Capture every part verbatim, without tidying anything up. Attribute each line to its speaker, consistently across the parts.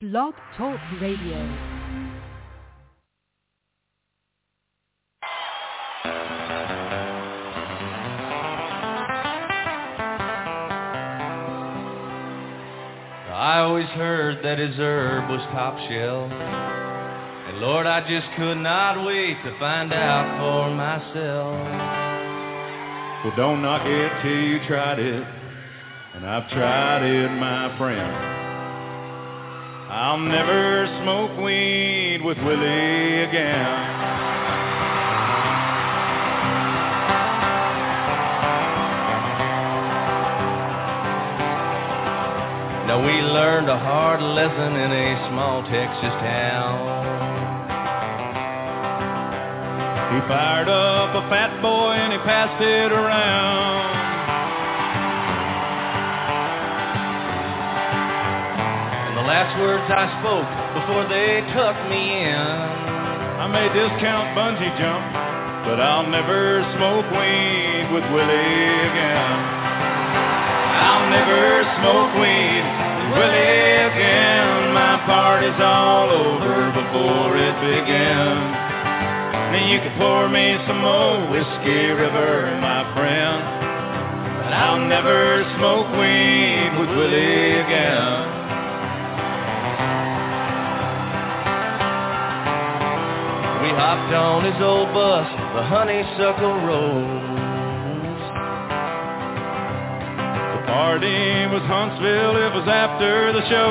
Speaker 1: Blog Talk Radio.
Speaker 2: I always heard that his herb was top shelf, and Lord, I just could not wait to find out for myself.
Speaker 3: Well, don't knock it till you tried it, and I've tried it, my friend. I'll never smoke weed with Willie again.
Speaker 2: Now we learned a hard lesson in a small Texas town.
Speaker 3: He fired up a fat boy and he passed it around.
Speaker 2: And the last words I spoke before they took me in,
Speaker 3: I may discount bungee jump, but I'll never smoke weed with Willie again. I'll never smoke weed with Willie again. My party's all over before it begins. Now you can pour me some more Whiskey River, my friend, but I'll never smoke weed with Willie again.
Speaker 2: We hopped on his old bus, the Honeysuckle Rose.
Speaker 3: Party was Huntsville, it was after the show.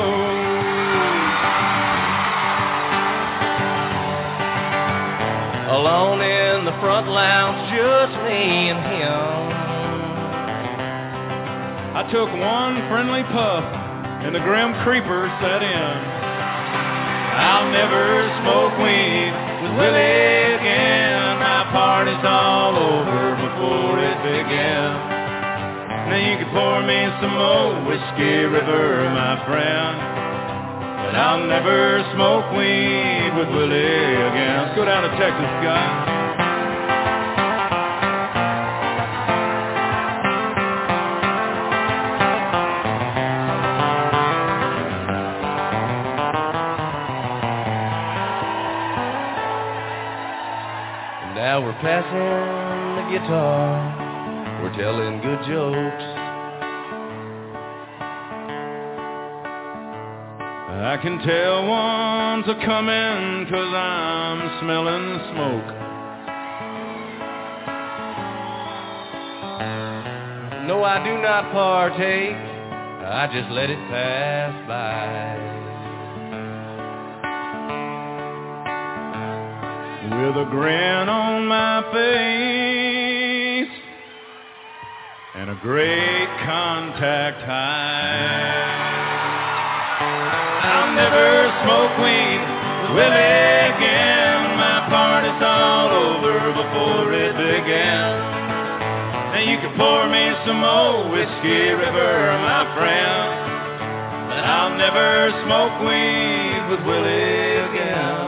Speaker 2: Alone in the front lounge, just me and him.
Speaker 3: I took one friendly puff, and the grim creeper set in. I'll never smoke weed with Willie again. My party's all over before it begins. Now you can pour me some more Whiskey River, my friend, but I'll never smoke weed with Willie again. Let's go down to Texas, guys.
Speaker 2: And now we're passing the guitar. We're telling good jokes.
Speaker 3: I can tell one's a-comin' 'cause I'm smelling smoke.
Speaker 2: No, I do not partake. I just let it pass by.
Speaker 3: With a grin on my face and a great contact high, I'll never smoke weed with Willie again. My party's all over before it begins. Now you can pour me some more Whiskey River, my friend, but I'll never smoke weed with Willie again.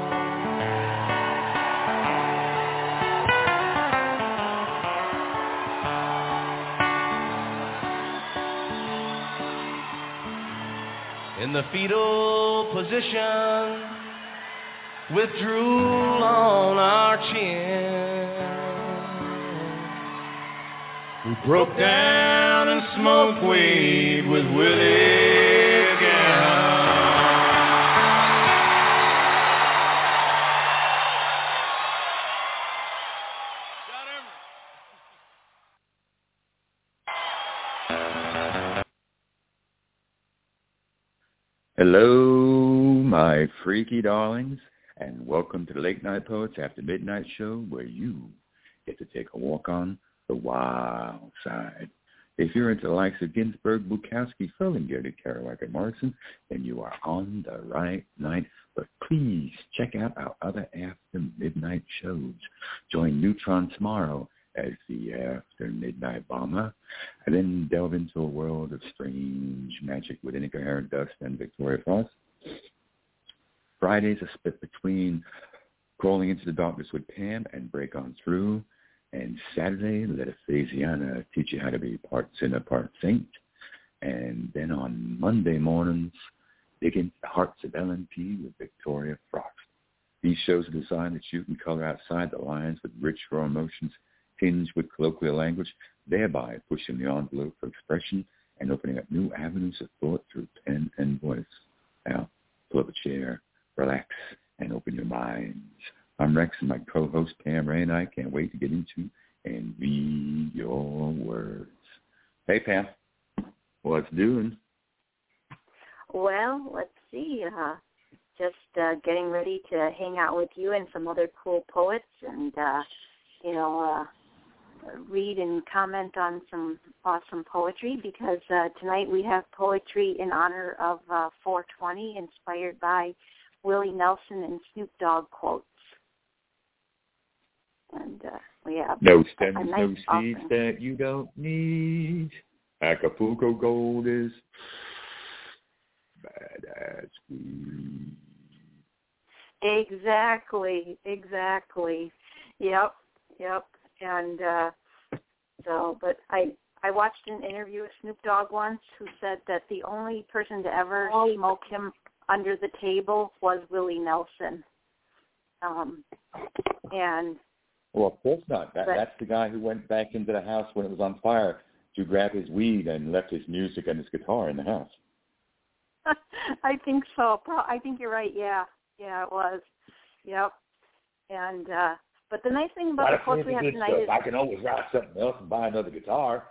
Speaker 2: In the fetal position, with drool on our chin,
Speaker 3: we broke down and smoked weed with Willie again.
Speaker 4: Hello, my freaky darlings, and welcome to the Late Night Poets After Midnight show, where you get to take a walk on the wild side. If you're into the likes of Ginsberg, Bukowski, Ferlinghetti, Kerouac, and Morrison, then you are on the right night. But please check out our other After Midnight shows. Join Neutron tomorrow as the After Midnight Bomber, and then delve into a world of strange magic with Incoherent Dust and Victoria Frost. Fridays are split between Crawling into the Darkness with Pam and Break On Through, and Saturday, Let Ephesiana teach you how to be part sinner, part saint. And then on Monday mornings, Against the Hearts of L N P with Victoria Frost. These shows are designed to shoot and color outside the lines with rich raw emotions tinged with colloquial language, thereby pushing the envelope for expression and opening up new avenues of thought through pen and voice. Now, pull up a chair, relax, and open your minds. I'm Rex, and my co-host Pam Ray and I can't wait to get into and read your words. Hey, Pam, what's doing?
Speaker 1: Well, let's see. Uh, just uh, getting ready to hang out with you and some other cool poets and, uh, you know, uh, read and comment on some awesome poetry because uh, tonight we have poetry in honor of uh, four twenty inspired by Willie Nelson and Snoop Dogg quotes. And uh, we have
Speaker 4: no stems,
Speaker 1: nice
Speaker 4: no seeds
Speaker 1: offering.
Speaker 4: that you don't need. Acapulco gold is badass weed.
Speaker 1: Exactly, exactly. Yep, yep. And uh, so, but I I watched an interview with Snoop Dogg once who said that the only person to ever smoke him under the table was Willie Nelson. Um, and
Speaker 4: Well, of course not. That,
Speaker 1: but,
Speaker 4: that's the guy who went back into the house when it was on fire to grab his weed and left his music and his guitar in the house.
Speaker 1: I think so. I think you're right. Yeah, yeah, it was. Yep. And uh, but the nice thing about
Speaker 4: Why
Speaker 1: the quotes we have tonight is
Speaker 4: I can always write something else and buy another guitar.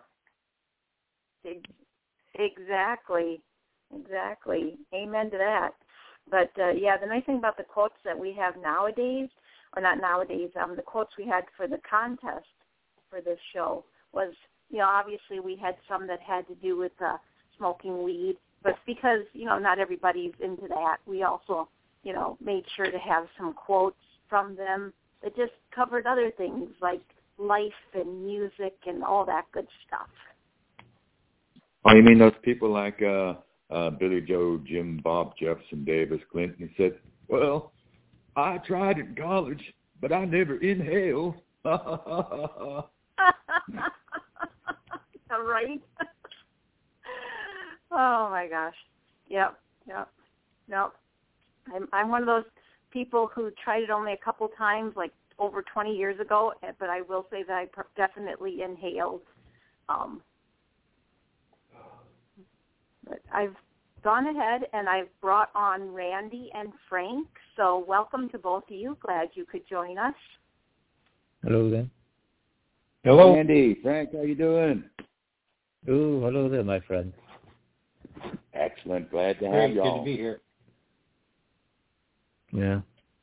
Speaker 1: Exactly, exactly. Amen to that. But uh, yeah, the nice thing about the quotes that we have nowadays, or not nowadays, um, the quotes we had for the contest for this show was, you know, obviously we had some that had to do with uh, smoking weed. But because, you know, not everybody's into that, we also, you know, made sure to have some quotes from them that just covered other things like life and music and all that good stuff.
Speaker 4: Oh, you mean those people like uh, uh, Billy Joe, Jim, Bob, Jefferson, Davis, Clinton? He said, well, I tried in college, but I never inhaled.
Speaker 1: Right? Oh my gosh. Yep, yep, yep. I'm I'm one of those people who tried it only a couple times, like over twenty years ago. But I will say that I definitely inhaled. Um, but I've gone ahead and I've brought on Randy and Frank. So welcome to both of you. Glad you could join us.
Speaker 5: Hello there.
Speaker 4: Hello, Randy. Frank, how you doing?
Speaker 5: Oh, hello there, my friend.
Speaker 4: Excellent. Glad to have
Speaker 6: Great,
Speaker 4: y'all.
Speaker 6: good to be here.
Speaker 5: Yeah.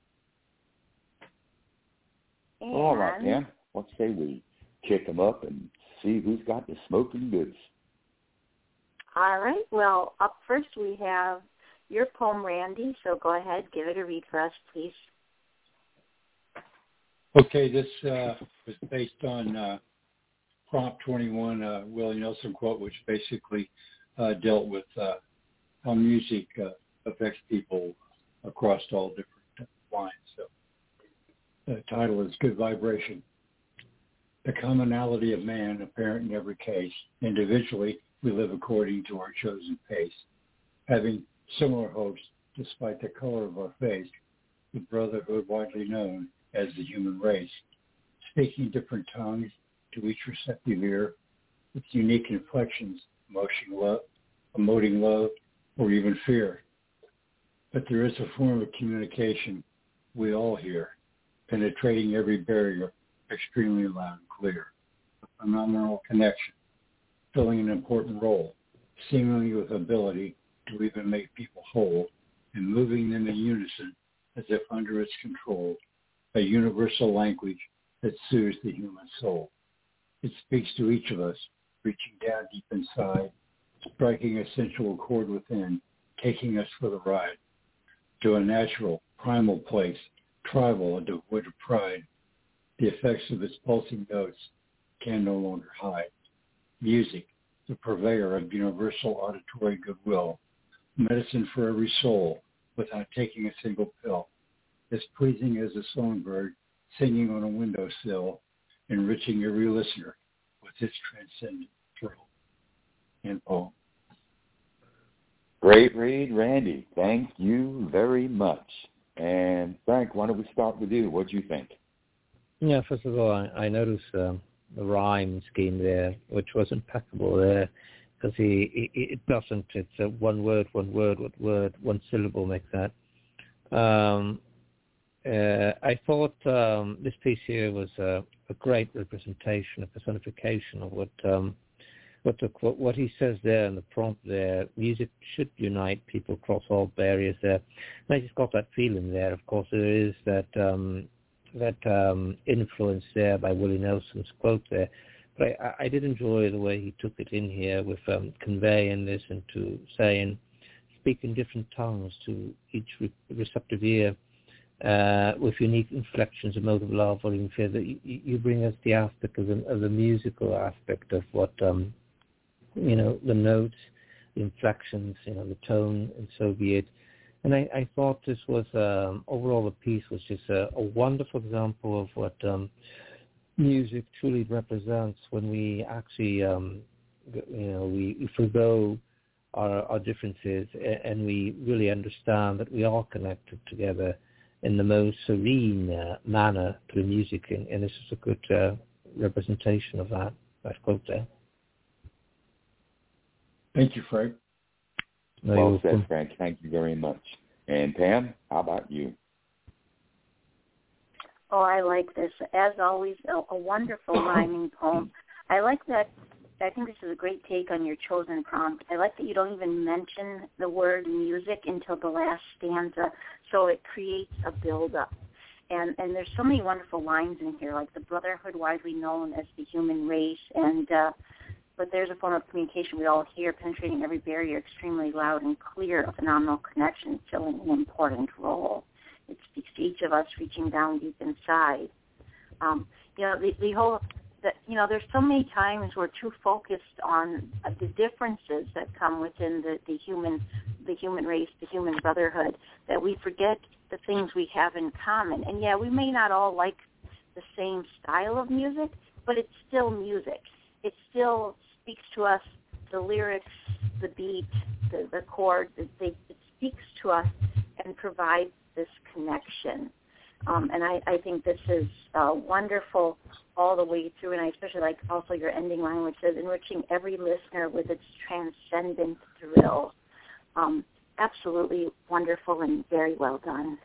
Speaker 1: And
Speaker 4: All right, man. What say we kick them up and see who's got the smoking goods?
Speaker 1: All right. Well, up first we have your poem, Randy. So go ahead, give it a read for us, please.
Speaker 6: Okay, this uh, was based on uh, Prompt twenty-one, uh, Willie Nelson quote, which basically uh, dealt with uh, how music uh, affects people across all different lines. So the title is Good Vibration. The commonality of man apparent in every case. Individually, we live according to our chosen pace, having similar hopes despite the color of our face, the brotherhood widely known as the human race, speaking different tongues to each receptive ear with unique inflections, emoting love, emoting love, or even fear. But there is a form of communication we all hear, penetrating every barrier extremely loud and clear. A phenomenal connection, filling an important role, seemingly with ability to even make people whole, and moving them in unison as if under its control, a universal language that soothes the human soul. It speaks to each of us, reaching down deep inside, striking a sensual chord within, taking us for the ride, to a natural, primal place, tribal and devoid of pride. The effects of its pulsing notes can no longer hide. Music, the purveyor of universal auditory goodwill, medicine for every soul without taking a single pill, as pleasing as a songbird singing on a windowsill, enriching every listener with its transcendent thrill. End poem.
Speaker 4: Great read, Randy. Thank you very much. And Frank, why don't we start with you? What do you think?
Speaker 5: Yeah, first of all, I, I noticed um, the rhyme scheme there, which was impeccable there, because he, he it doesn't. It's a one word, one word, one word, one syllable makes that. Um, uh, I thought um, this piece here was a, a great representation, a personification of what um, what, the, what he says there in the prompt there. Music should unite people across all barriers there. And I just got that feeling there. Of course, there is that um, that um, influence there by Willie Nelson's quote there. But I, I did enjoy the way he took it in here with um, conveying this into saying, speak in different tongues to each re- receptive ear, uh, with unique inflections of motive love, volume fear. That you, you bring us the aspect of the, of the musical aspect of what, um, you know, the notes, the inflections, you know, the tone, and so be it. And I, I thought this was, um, overall the piece was just a, a wonderful example of what um, music truly represents when we actually, um, you know, we forgo our, our differences and we really understand that we are connected together in the most serene uh, manner through music. And, and this is a good uh, representation of that, that quote there.
Speaker 6: Thank you, Frank.
Speaker 5: No,
Speaker 4: well said, Frank. Thank you very much. And Pam, how about you?
Speaker 1: Oh, I like this. As always, a, a wonderful rhyming poem. I like that. I think this is a great take on your chosen prompt. I like that you don't even mention the word music until the last stanza, so it creates a build-up. And and there's so many wonderful lines in here, like the brotherhood widely known as the human race, and uh, but there's a form of communication we all hear, penetrating every barrier, extremely loud and clear, a phenomenal connection, filling an important role. It speaks to each of us, reaching down deep inside. Um, you know, the, the whole, the, you know, there's so many times we're too focused on uh, the differences that come within the, the human, the human race, the human brotherhood, that we forget the things we have in common. And yeah, we may not all like the same style of music, but it's still music. It still speaks to us, the lyrics, the beat, the, the chord, the, they, it speaks to us and provides this connection. Um, and I, I think this is uh, wonderful all the way through, and I especially like also your ending line, which says, enriching every listener with its transcendent thrill. Um, absolutely wonderful and very well done.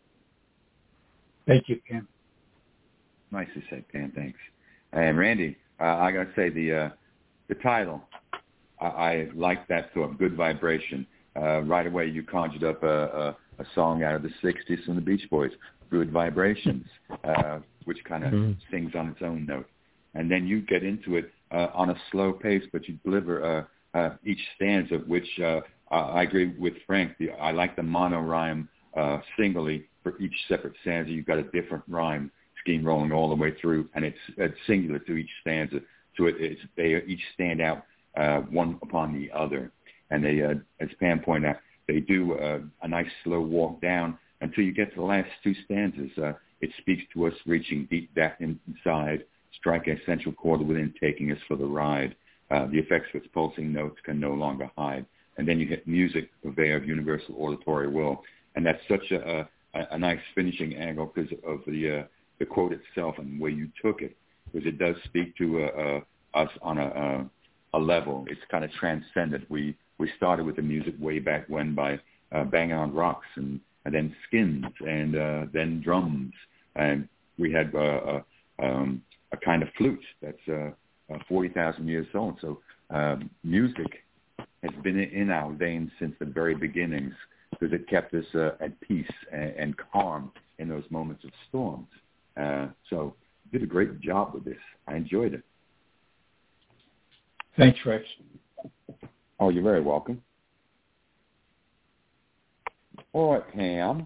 Speaker 6: Thank you, Pam.
Speaker 4: Nicely said, Pam. Thanks. And Randy, uh, I got to say the uh, the title, I, I like that sort of good vibration. Uh, right away, you conjured up a, a, a song out of the sixties from the Beach Boys, Good Vibrations, uh, which kind of mm-hmm. sings on its own note. And then you get into it uh, on a slow pace, but you deliver uh, uh, each stanza, which uh, I agree with Frank. The, I like the mono rhyme uh, singly for each separate stanza. You've got a different rhyme scheme rolling all the way through, and it's, it's singular to each stanza. So it, it's, they each stand out uh, one upon the other. And they, uh, as Pam pointed out, they do uh, a nice slow walk down until you get to the last two stanzas. Uh, it speaks to us reaching deep back inside, striking an essential chord within, taking us for the ride. Uh, the effects of its pulsing notes can no longer hide. And then you hit music, purveyor of universal auditory will. And that's such a, a, a nice finishing angle because of the uh, the quote itself and where you took it, because it does speak to uh, uh, us on a, a, a level. It's kind of transcendent. We we started with the music way back when by uh, Bang on Rocks and, and then Skins and uh, then drums. And we had uh, uh, um, a kind of flute that's uh, uh, forty thousand years old. So um, music has been in our veins since the very beginnings because it kept us uh, at peace and, and calm in those moments of storms. Uh, so you did a great job with this. I enjoyed it.
Speaker 6: Thanks, Rex.
Speaker 4: Oh, you're very welcome. All right, Pam.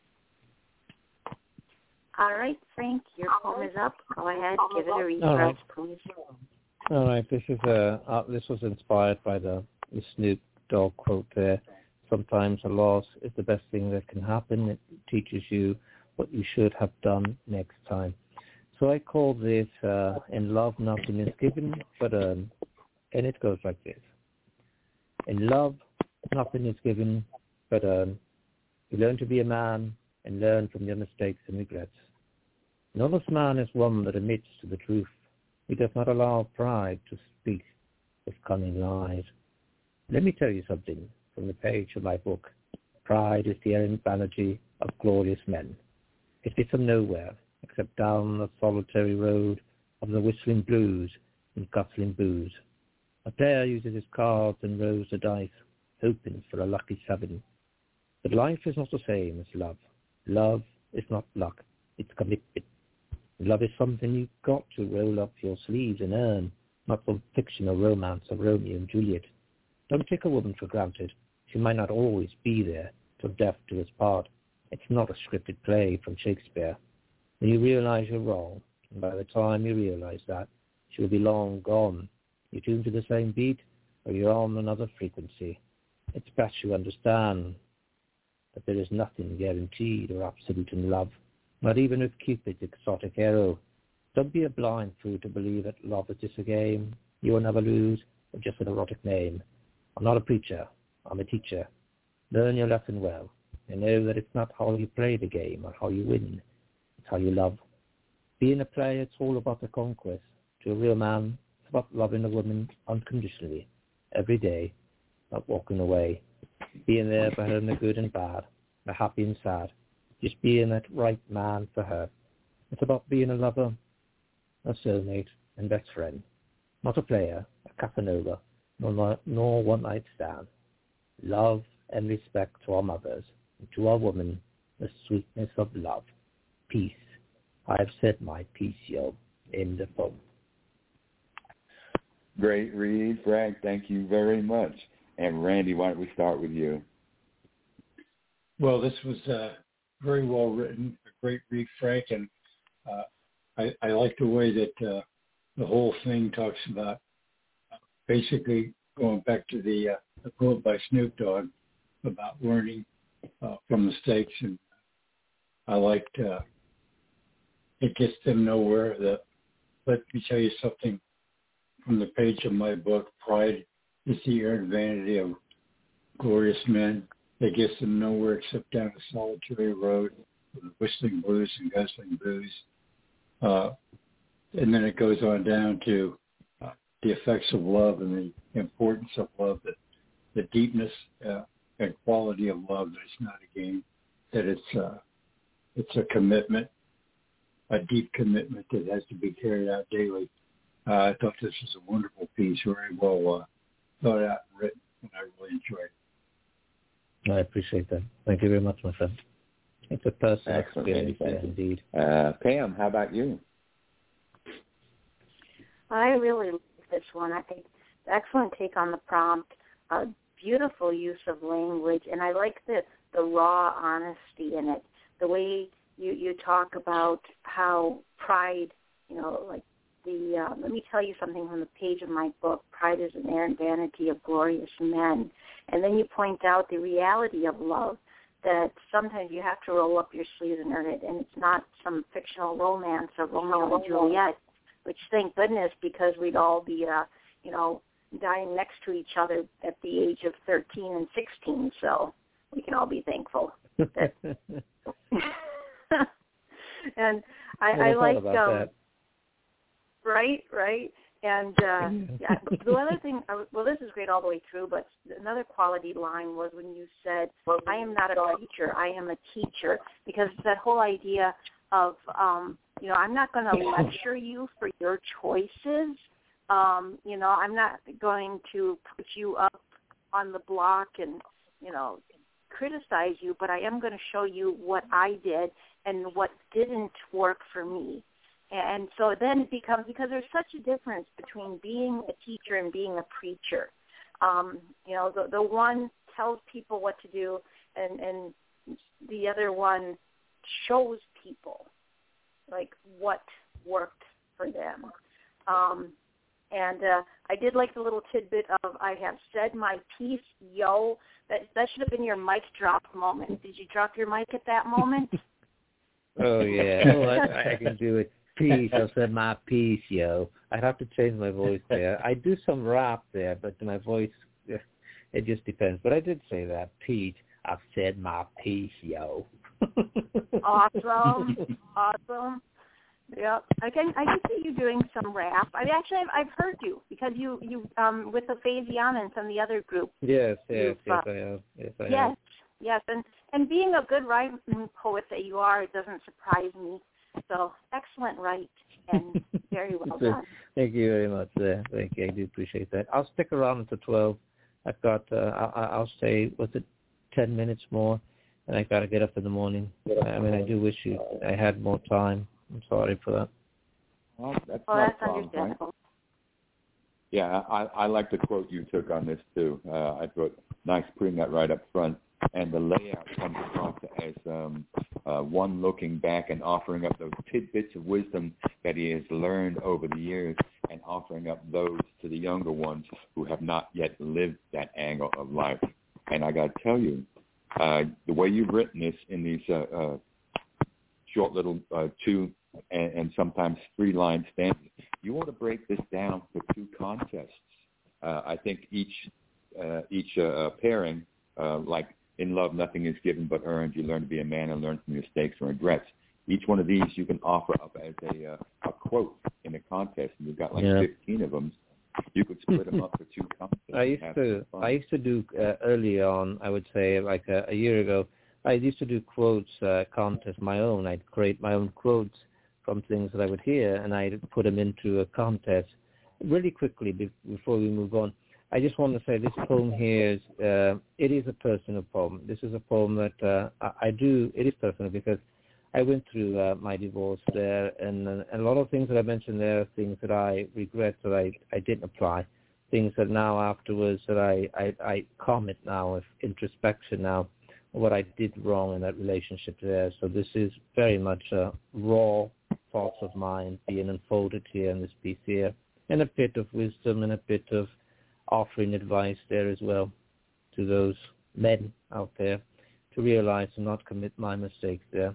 Speaker 1: All right, Frank, your poem is up. Go ahead, give it a read for us, please.
Speaker 5: All right, this is a uh, this was inspired by the, the Snoop Dogg quote there. Sometimes a loss is the best thing that can happen. It teaches you what you should have done next time. So I call this uh, In Love Nothing is Given, but um, and it goes like this. In love, Nothing is given but earn. You learn to be a man and learn from your mistakes and regrets. An honest man is one that admits to the truth. He does not allow pride to speak with cunning lies. Let me tell you something from the page of my book. Pride is the errant vanity of glorious men. It is from nowhere except down the solitary road of the whistling blues and guzzling booze. A player uses his cards and rolls the dice, hoping for a lucky seven. But life is not the same as love. Love is not luck, it's commitment. Love is something you've got to roll up your sleeves and earn, not some fictional romance of Romeo and Juliet. Don't take a woman for granted. She might not always be there till death do us part. It's not a scripted play from Shakespeare. When you realize you're wrong, and by the time you realize that, she'll be long gone. You're tuned to the same beat, or you're on another frequency. It's best you understand that there is nothing guaranteed or absolute in love, not even with Cupid's exotic arrow. Don't be a blind fool to believe that love is just a game you will never lose, or just an erotic name. I'm not a preacher. I'm a teacher. Learn your lesson well, and know that it's not how you play the game or how you win. It's how you love. Being a player, it's all about the conquest. To a real man, it's about loving a woman unconditionally, every day, not walking away. Being there for her in the good and bad, the happy and sad. Just being that right man for her. It's about being a lover, a soulmate, and best friend. Not a player, a Casanova, nor, nor one night stand. Love and respect to our mothers, and to our women, the sweetness of love. Peace. I have said my piece, yo. End of poem.
Speaker 4: Great read, Frank. Thank you very much. And Randy, why don't we start with you?
Speaker 6: Well, this was uh, very well written, a great read, Frank, and uh, I, I like the way that uh, the whole thing talks about uh, basically going back to the, uh, the quote by Snoop Dogg about learning uh, from mistakes, and I liked uh, it gets them nowhere. That, let me tell you something from the page of my book, Pride is the errant vanity of glorious men. It gets them nowhere except down a solitary road with whistling blues and guzzling booze. Uh, and then it goes on down to uh, the effects of love and the importance of love, the, the deepness uh, and quality of love, that it's not a game, that it's, uh, it's a commitment, a deep commitment that has to be carried out daily. Uh, I thought this was a wonderful piece, very well uh, thought out and written, and I really enjoyed it.
Speaker 5: I appreciate that. Thank you very much, my friend. It's a personal
Speaker 4: Excellent.
Speaker 5: experience, yeah, indeed.
Speaker 4: Uh, Pam, how about you?
Speaker 1: I really like this one. I think excellent take on the prompt, uh, beautiful use of language, and I like the, the raw honesty in it, the way you, you talk about how pride, you know, like the, uh, let me tell you something from the page of my book, Pride is an Errant Vanity of Glorious Men. And then you point out the reality of love, that sometimes you have to roll up your sleeves and earn it, and it's not some fictional romance of Romeo and Juliet, which thank goodness, because we'd all be, uh, you know, dying next to each other at the age of thirteen and sixteen, so we can all be thankful. That, and I, I like, um, right, right. And, uh, yeah, the other thing, well, this is great all the way through, but another quality line was when you said, I am not a preacher, I am a teacher, because that whole idea of, um, you know, I'm not going to lecture you for your choices. Um, you know, I'm not going to put you up on the block and, you know, criticize you, but I am going to show you what I did and what didn't work for me. And so then it becomes, because there's such a difference between being a teacher and being a preacher. Um, you know, the, the one tells people what to do, and, and the other one shows people, like, what worked for them. Um, and uh, I did like the little tidbit of, I have said my piece, yo. That, that should have been your mic drop moment. Did you drop your mic at that moment?
Speaker 5: Oh, yeah. Oh, I, I can do it. Peace. I said my piece, yo. I'd have to change my voice there. I do some rap there, but my voice, it just depends. But I did say that, Pete. I've said my piece, yo.
Speaker 1: Awesome, awesome. Yep, I can I can see you doing some rap. I mean, actually, I've, I've heard you because you you um with the Phasianans and the other group.
Speaker 5: Yes, yes, yes,
Speaker 1: uh,
Speaker 5: I have. Yes, I
Speaker 1: yes,
Speaker 5: have.
Speaker 1: yes, and and being a good rhyming poet that you are, it doesn't surprise me. So excellent right and very well done.
Speaker 5: Thank you very much. Uh, thank you. I do appreciate that. I'll stick around until twelve. I've got. Uh, I, I'll stay. Was it ten minutes more? And I got to get up in the morning. I mean, I do wish you I had more time. I'm sorry for that.
Speaker 4: Well, that's
Speaker 1: well,
Speaker 4: not
Speaker 1: that's
Speaker 4: a problem,
Speaker 1: understandable.
Speaker 4: Right? Yeah, I, I like the quote you took on this, too. Uh, I thought, nice putting that right up front. And the layout comes across as um, uh, one looking back and offering up those tidbits of wisdom that he has learned over the years and offering up those to the younger ones who have not yet lived that angle of life. And I got to tell you, uh, the way you've written this in these uh, uh, short little uh, two and, and sometimes three-line stanzas, you want to break this down for two contests. Uh, I think each uh, each uh, pairing, uh, like in love, nothing is given but earned. You learn to be a man and learn from your mistakes and regrets. Each one of these you can offer up as a uh, a quote in a contest, and you've got like yeah. fifteen of them. You could split them up for two contests.
Speaker 5: I used to I used to do uh, early on. I would say like a, a year ago. I used to do quotes uh, contests my own. I'd create my own quotes from things that I would hear, and I'd put them into a contest. Really quickly be- before we move on, I just want to say this poem here is uh, it is a personal poem. This is a poem that uh, I, I do. It is personal because I went through uh, my divorce there, and, uh, and a lot of things that I mentioned there are things that I regret that I, I didn't apply, things that now afterwards that I, I, I comment now with introspection now, what I did wrong in that relationship there. So this is very much a raw thoughts of mine being unfolded here in this piece here, and a bit of wisdom and a bit of offering advice there as well to those men out there to realize to not commit my mistakes there.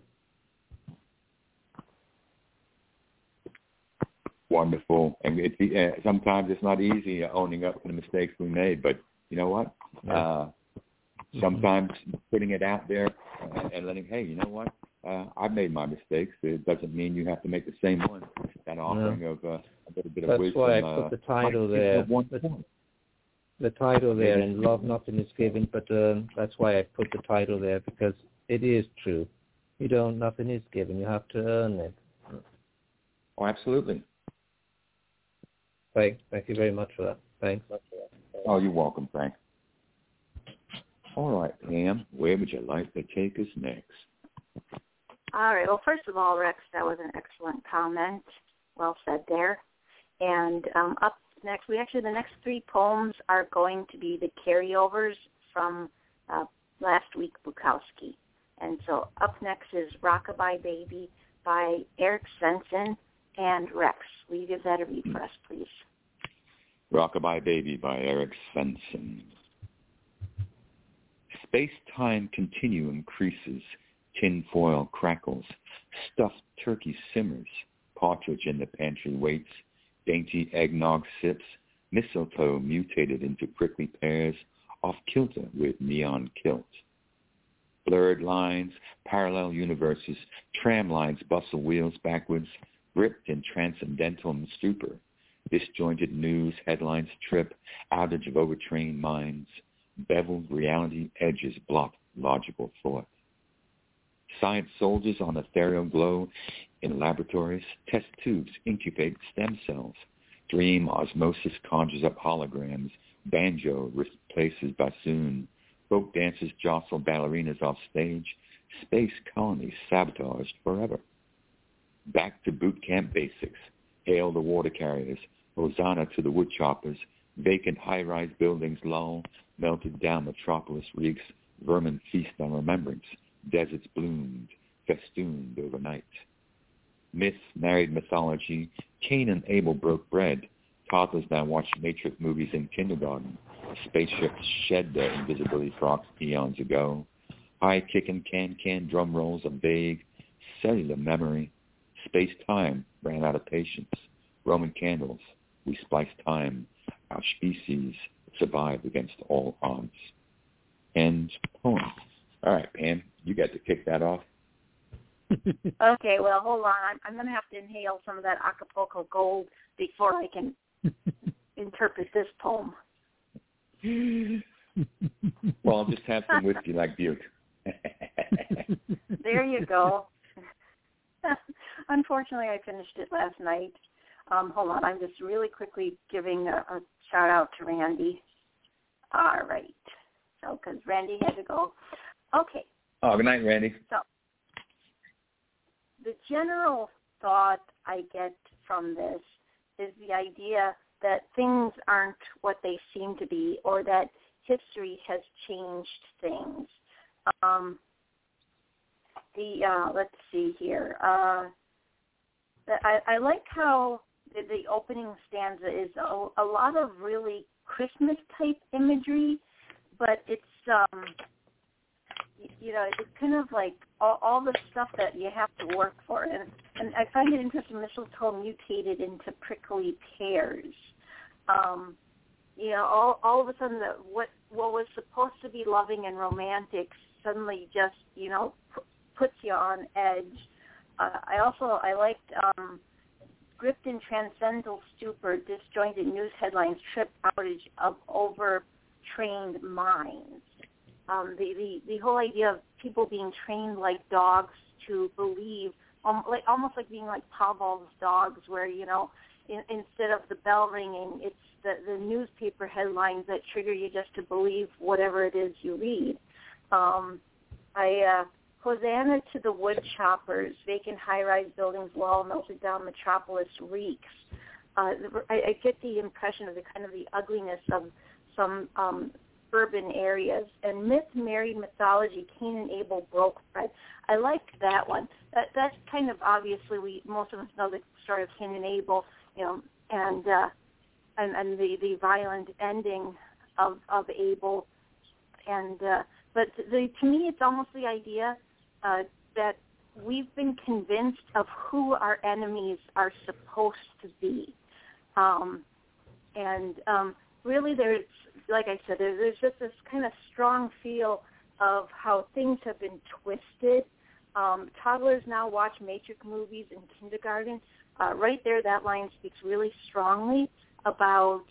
Speaker 4: Wonderful. And it, uh, sometimes it's not easy owning up to the mistakes we made, but you know what?
Speaker 5: Yeah.
Speaker 4: Uh, sometimes putting it out there uh, and letting, hey, you know what? Uh, I've made my mistakes. It doesn't mean you have to make the same one. That offering
Speaker 5: no.
Speaker 4: of uh, a little bit
Speaker 5: That's
Speaker 4: of wisdom.
Speaker 5: That's why I put the title uh, there. The, the title there, in love nothing is given, but uh, that's why I put the title there, because it is true. You don't, nothing is given. You have to earn it.
Speaker 4: Oh, absolutely.
Speaker 5: Thank, thank you very much for that. Thanks.
Speaker 4: Oh, you're welcome, Frank. All right, Pam, where would you like to take us next?
Speaker 1: All right. Well, first of all, Rex, that was an excellent comment. Well said there. And um, up next, we actually, the next three poems are going to be the carryovers from uh, last week, Bukowski. And so up next is Rockabye Baby by Eric Svensson and Rex. Will you give that a read for us, please?
Speaker 4: Rockabye Baby by Eric Svensson. Space-time continuum creases, tinfoil crackles, stuffed turkey simmers, partridge in the pantry waits, dainty eggnog sips, mistletoe mutated into prickly pears, off-kilter with neon kilt. Blurred lines, parallel universes, tram lines bustle wheels backwards, gripped in transcendental stupor. Disjointed news headlines trip, outage of overtrained minds. Beveled reality edges block logical thought. Science soldiers on ethereal glow in laboratories, test tubes incubate stem cells. Dream osmosis conjures up holograms. Banjo replaces bassoon. Folk dancers jostle ballerinas off stage. Space colonies sabotaged forever. Back to boot camp basics. Hail the water carriers. Hosanna to the wood choppers. Vacant high-rise buildings lull. Melted down metropolis reeks. Vermin feast on remembrance. Deserts bloomed, festooned overnight. Myth married mythology. Cain and Abel broke bread. Toddlers now watch Matrix movies in kindergarten. Spaceships shed their invisibility frocks eons ago. High-kicking can-can drum rolls of vague cellular memory. Space-time ran out of patience. Roman candles, we spliced time. Our species survive against all odds. End poem. All right, Pam, you got to kick that off.
Speaker 1: Okay, well, hold on. I'm, I'm going to have to inhale some of that Acapulco Gold before I can interpret this poem.
Speaker 4: Well, I'll just have some whiskey like Butte.
Speaker 1: There you go. Unfortunately, I finished it last night. Um, hold on. I'm just really quickly giving a, a shout-out to Randy. All right. So, because Randy had to go. Okay.
Speaker 4: Oh, good night, Randy.
Speaker 1: So, the general thought I get from this is the idea that things aren't what they seem to be, or that history has changed things. Um, the uh, let's see here. Uh, I, I like how the, the opening stanza is a, a lot of really Christmas-type imagery, but it's um, you know, it's kind of like all, all the stuff that you have to work for. And, and I find it interesting, mistletoe mutated into prickly pears. Um, you know, all, all of a sudden, the, what what was supposed to be loving and romantic suddenly just, you know, p- puts you on edge. Uh, I also, I liked um, gripped in transcendental stupor, disjointed news headlines, trip outage of overtrained minds. Um, the, the, the whole idea of people being trained like dogs to believe, um, like almost like being like Pavlov's dogs, where, you know, in, instead of the bell ringing, it's the, the newspaper headlines that trigger you just to believe whatever it is you read. Um, I uh, Hosanna to the wood choppers, vacant high-rise buildings, wall melted down, metropolis reeks. Uh, I, I get the impression of the kind of the ugliness of some um, urban areas. And myth married mythology, Cain and Abel broke bread. I liked that one. That that's kind of obviously we most of us know the story of Cain and Abel, you know, and uh, and and the, the violent ending of of Abel. And uh, but the, to me, it's almost the idea uh, that we've been convinced of who our enemies are supposed to be, um, and um, really there's, like I said, there's, there's just this kind of strong feel of how things have been twisted. Um, toddlers now watch Matrix movies in kindergarten. Uh, right there, that line speaks really strongly about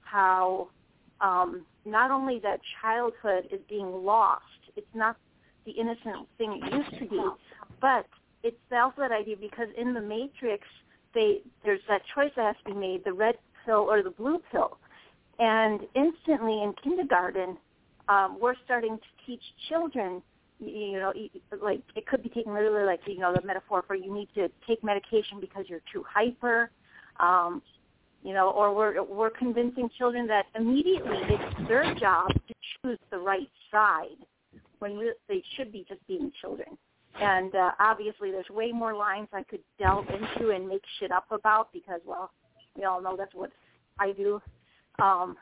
Speaker 1: how um, not only that childhood is being lost, it's not the innocent thing it used to be, but it's also that idea because in the Matrix, they there's that choice that has to be made, the red pill or the blue pill. And instantly in kindergarten, um, we're starting to teach children, you know, like it could be taken literally like, you know, the metaphor for you need to take medication because you're too hyper, um, you know, or we're we're convincing children that immediately it's their job to choose the right side when we, they should be just being children. And uh, obviously there's way more lines I could delve into and make shit up about because, well, we all know that's what I do. Um,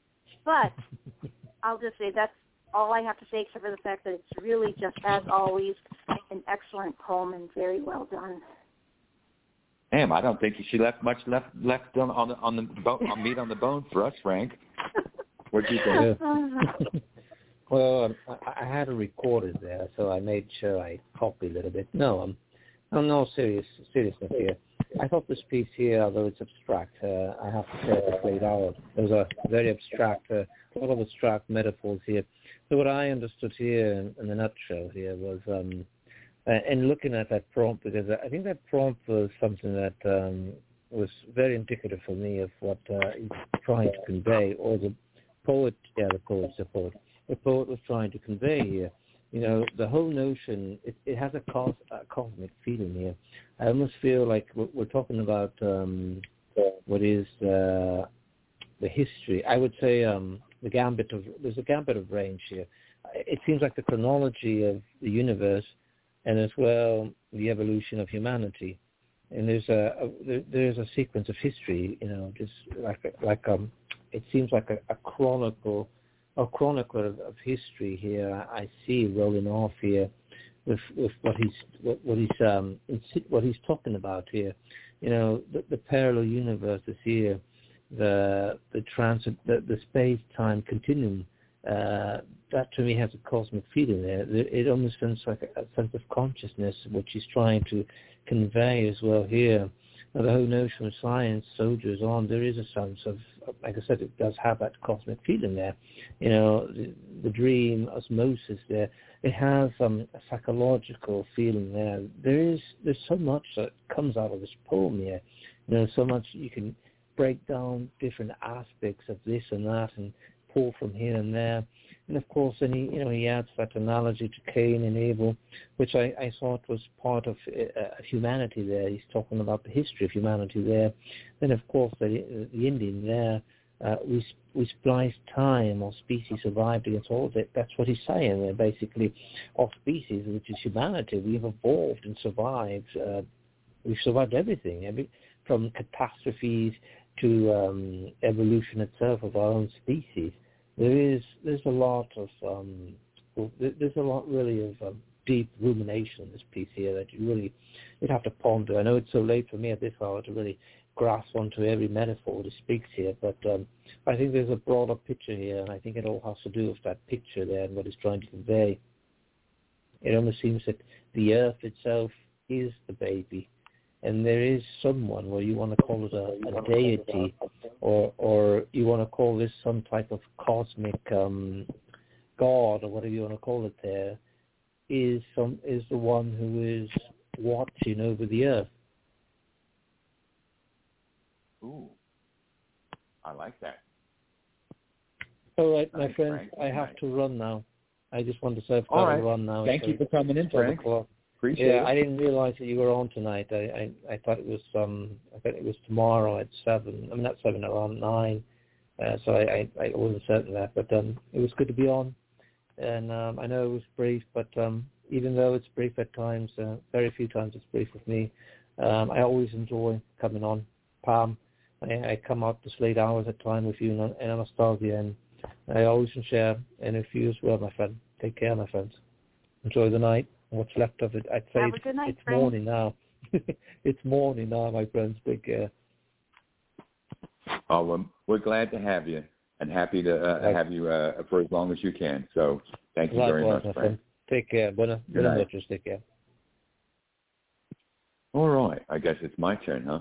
Speaker 1: but I'll just say that's all I have to say except for the fact that it's really just, as always, an excellent poem and very well done.
Speaker 4: Damn, I don't think she left much left left on on the on the bone, on meat on the bone for us, Frank. What'd you think?
Speaker 5: Yeah. Well, um, I, I had a recorder there, so I made sure I copied a little bit. No, um, I'm no serious seriousness here. I thought this piece here, although it's abstract, uh, I have to say it's played out. There's a very abstract, uh, a lot of abstract metaphors here. So what I understood here in, in a nutshell here was, um, uh, in looking at that prompt, because I think that prompt was something that um, was very indicative for me of what uh, he's trying to convey, or the poet, yeah, the poet's the poet. The poet was trying to convey here. You know, the whole notion, it, it has a, cos, a cosmic feeling here. I almost feel like we're, we're talking about um, what is uh, the history. I would say um, the gambit of, there's a gambit of range here. It seems like the chronology of the universe and as well the evolution of humanity. And there's a, a there, there's a sequence of history, you know, just like, like um, it seems like a, a chronicle A chronicler of, of history here. I, I see rolling off here with with what he's what, what he's um what he's talking about here. You know, the, the parallel universe is here. the the transit, the, the space-time continuum, uh, that to me has a cosmic feeling there. It almost feels like a, a sense of consciousness, which he's trying to convey as well here. Now, the whole notion of science soldiers on, there is a sense of, like I said, it does have that cosmic feeling there. You know, the, the dream, osmosis there. It has um, a psychological feeling there. There is, there's so much that comes out of this poem here. You know, so much you can break down different aspects of this and that and pull from here and there. And of course, then he, you know, he adds that analogy to Cain and Abel, which I, I thought was part of uh, humanity there. He's talking about the history of humanity there. Then, of course, the, the Indian there, uh, we we spliced time, our species survived against all of it. That's what he's saying there, basically. Our species, which is humanity, we've evolved and survived. Uh, we've survived everything, every, from catastrophes to um, evolution itself of our own species. There is there's a lot of um, there's a lot really of um, deep rumination in this piece here that you really you'd have to ponder. I know it's so late for me at this hour to really grasp onto every metaphor that speaks here, but um, I think there's a broader picture here, and I think it all has to do with that picture there and what it's trying to convey. It almost seems that the earth itself is the baby, and there is someone, where you want to call it a, a deity, or or you want to call this some type of cosmic um, god, or whatever you want to call it there, is some is the one who is watching over the earth.
Speaker 4: Ooh, I like that.
Speaker 5: All right, my
Speaker 4: Thanks,
Speaker 5: friends,
Speaker 4: Frank.
Speaker 5: I have to run now. I just want to say I've got
Speaker 4: All
Speaker 5: to
Speaker 4: right.
Speaker 5: run now.
Speaker 4: Thank
Speaker 5: so
Speaker 4: you for coming in, Frank. Appreciate
Speaker 5: yeah,
Speaker 4: it.
Speaker 5: I didn't realize that you were on tonight. I, I, I thought it was um I thought it was tomorrow at seven. I mean not seven, around nine. Uh, so I, I, I wasn't certain of that, but um it was good to be on. And um I know it was brief, but um even though it's brief at times, uh, very few times it's brief with me. Um I always enjoy coming on. Palm. I, I come out this late hours at time with you and I'm nostalgia, and I always can share, and with you as well, my friend. Take care, my friends. Enjoy the night. What's left of it. I'd say
Speaker 1: Have a good night,
Speaker 5: it's
Speaker 1: friend.
Speaker 5: morning now. It's morning now, my friends. Take care.
Speaker 4: Oh, well, we're glad to have you, and happy to uh,
Speaker 5: Right.
Speaker 4: have you uh, for as long as you can. So thank you very
Speaker 5: Likewise,
Speaker 4: much,
Speaker 5: my
Speaker 4: Frank.
Speaker 5: friend. Take care. Buenas
Speaker 4: Good night.
Speaker 5: noches. Take care.
Speaker 4: All right. I guess it's my turn, huh?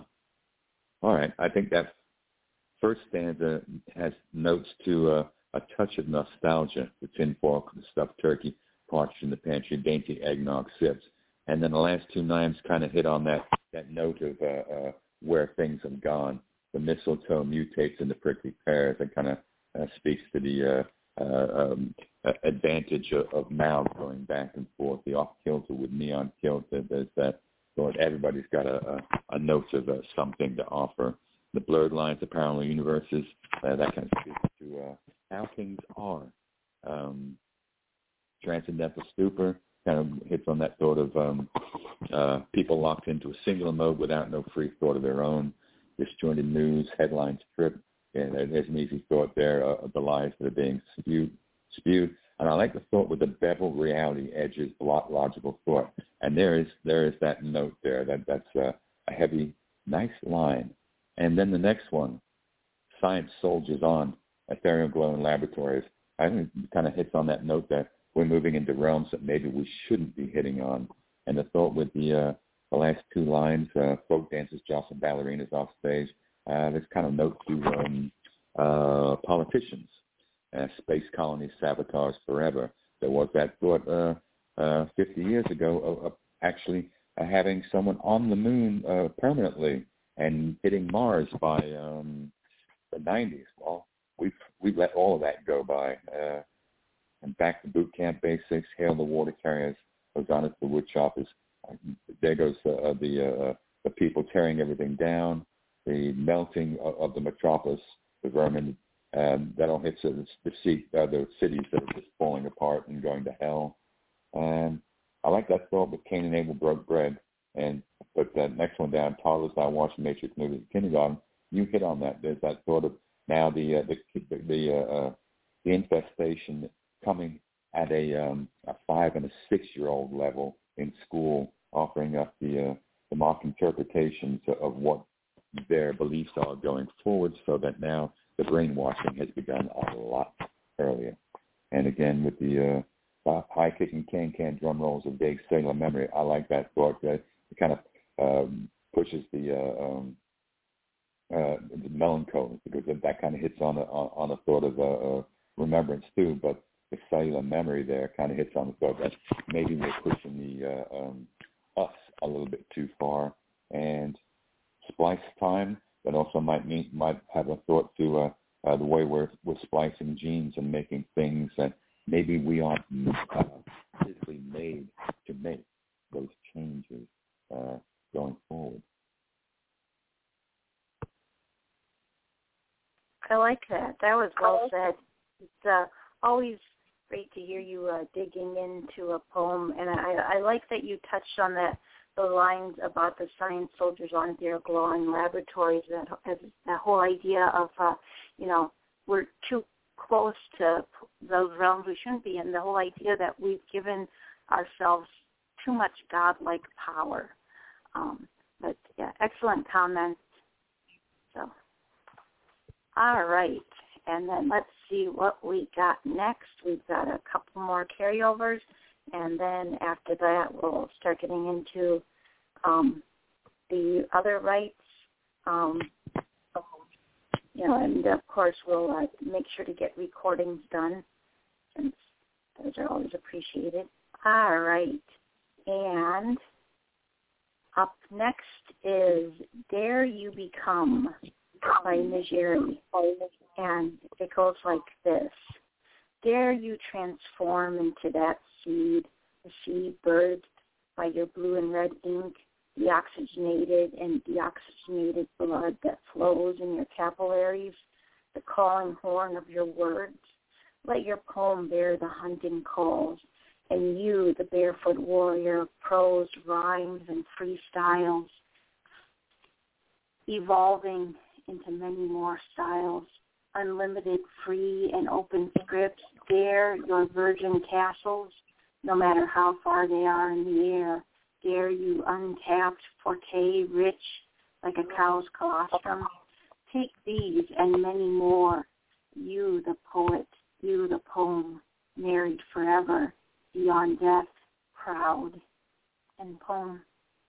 Speaker 4: All right. I think that first stanza has notes to uh, a touch of nostalgia, the tinfoil, the stuffed turkey, partridge in the pantry, dainty eggnog sips. And then the last two lines kind of hit on that, that note of uh, uh, where things have gone. The mistletoe mutates into prickly pears. That kind of uh, speaks to the uh, uh, um, advantage of, of mouths going back and forth. The off-kilter with neon kilter. There's that. So everybody's got a, a, a note of uh, something to offer. The blurred lines of parallel universes, uh, that kind of speaks to uh, how things are. Um, transcendental stupor kind of hits on that sort of um, uh, people locked into a singular mode without no free thought of their own. Disjointed news, headlines trip. Yeah, there's an easy thought there uh, of the lies that are being spewed. spewed. And I like the thought with the beveled reality edges block logical thought. And there is there is that note there. That that's uh, a heavy, nice line. And then the next one, science soldiers on, ethereal glowing laboratories. I think it kind of hits on that note that we're moving into realms that maybe we shouldn't be hitting on. And the thought with the uh, the last two lines, uh, folk dancers jostle ballerinas off stage, uh, this kind of note to um, uh, politicians. Uh, space colonies sabotaged forever. There was that thought uh, uh, fifty years ago of, of actually uh, having someone on the moon uh, permanently and hitting Mars by um, the nineties. Well, we've we've let all of that go by. Uh, and back to boot camp basics. Hail the water carriers. Hosanna to the wood choppers. Uh, there goes uh, the uh, the people tearing everything down. The melting of, of the metropolis. The vermin. Um, that all hits the, the, seat, uh, the cities that are just falling apart and going to hell. Um, I like that thought with Cain and Abel broke bread. And put that next one down, toddlers now watching Matrix movies in kindergarten. You hit on that. There's that sort of now the uh, the the, uh, uh, the infestation coming at a um, a five and a six year old level in school, offering up the uh, the mock interpretations of what their beliefs are going forward, so that now the brainwashing has begun a lot earlier. And again, with the uh, high-kicking can-can drum rolls of Dave's cellular memory, I like that thought. That it kind of um, pushes the, uh, um, uh, the melancholy, because that kind of hits on a, on a thought of uh, uh, remembrance too. But the cellular memory there kind of hits on the thought that maybe we're pushing the uh, um, us a little bit too far. And splice time, that also might mean, might have a thought to uh, uh, the way we're, we're splicing genes and making things that maybe we aren't uh, physically made to make those changes uh, going forward.
Speaker 1: I like that. That was well said. It's uh, always great to hear you uh, digging into a poem, and I, I like that you touched on that, the lines about the science soldiers on their glowing laboratories, that, that whole idea of, uh, you know, we're too close to those realms we shouldn't be in, the whole idea that we've given ourselves too much godlike power. Um, but, yeah, excellent comments. So, all right. And then let's see what we got next. We've got a couple more carryovers, and then after that we'll start getting into um, the other rights. Um, you know, and of course we'll uh, make sure to get recordings done, since those are always appreciated. All right. And up next is Dare You Become by Najeri. And it goes like this. Dare you transform into that seed, the seed birthed by your blue and red ink, the oxygenated and deoxygenated blood that flows in your capillaries, the calling horn of your words. Let your poem bear the hunting calls, and you, the barefoot warrior of prose, rhymes, and freestyles, evolving into many more styles. Unlimited, free, and open scripts. Dare your virgin castles, no matter how far they are in the air. Dare you untapped, forte, rich, like a cow's colostrum. Take these and many more. You, the poet, you, the poem, married forever, beyond death, proud, and poem.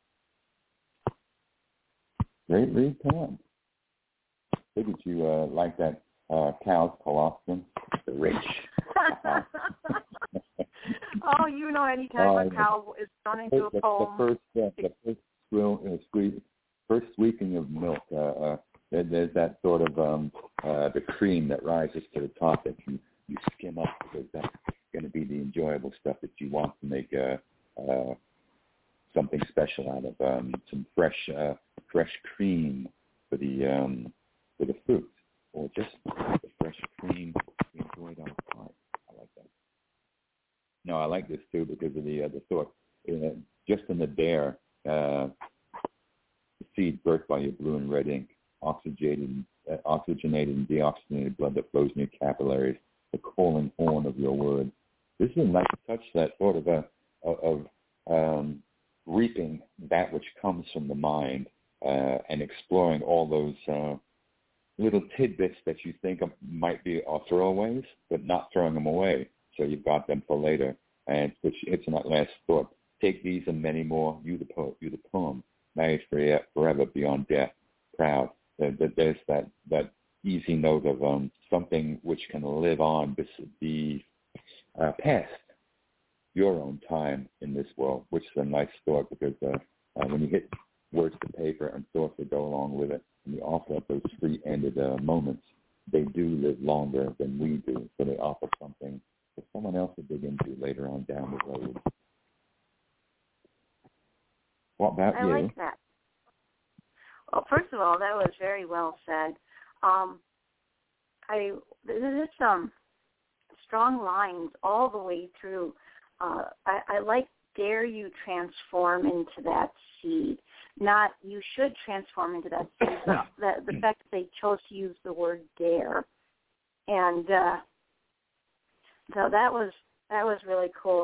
Speaker 4: Great read, poem. Did you uh, like that? Uh, cow's colostrum, the rich. Uh-huh.
Speaker 1: Oh, you know, anytime
Speaker 4: uh,
Speaker 1: a cow is thrown into
Speaker 4: the,
Speaker 1: a poem.
Speaker 4: The first, uh, the first, swill, uh, squeeze, first squeaking of milk, uh, uh, there, there's that sort of um, uh, the cream that rises to the top that you, you skim up, because that's going to be the enjoyable stuff that you want to make uh, uh, something special out of, um, some fresh, uh, fresh cream for the um, for the fruit. Or just the fresh cream we enjoyed on the part. I like that. No, I like this too because of the uh, the thought. Uh, just in the dare, uh, the seed birthed by your blue and red ink, oxygenated, uh, oxygenated and deoxygenated blood that flows in your capillaries, the calling horn of your word. This is a nice touch, that sort of a of um, reaping that which comes from the mind uh, and exploring all those. Uh, little tidbits that you think might be are throwaways, but not throwing them away. So you've got them for later. And which it's in that last thought. Take these and many more. You the poet, you the poem. Married forever beyond death. Proud. There's that, that easy note of um, something which can live on the uh, past your own time in this world, which is a nice thought, because uh, uh, when you hit words to paper and thoughts that go along with it, and you offer up those free-ended uh, moments, they do live longer than we do, so they offer something for someone else to dig into later on down the road. What about
Speaker 1: I
Speaker 4: you?
Speaker 1: I like that. Well, first of all, that was very well said. Um, I there's some strong lines all the way through. Uh, I, I like dare you transform into that seed. Not you should transform into that seed, but the, the fact that they chose to use the word dare. And uh, so that was that was really cool.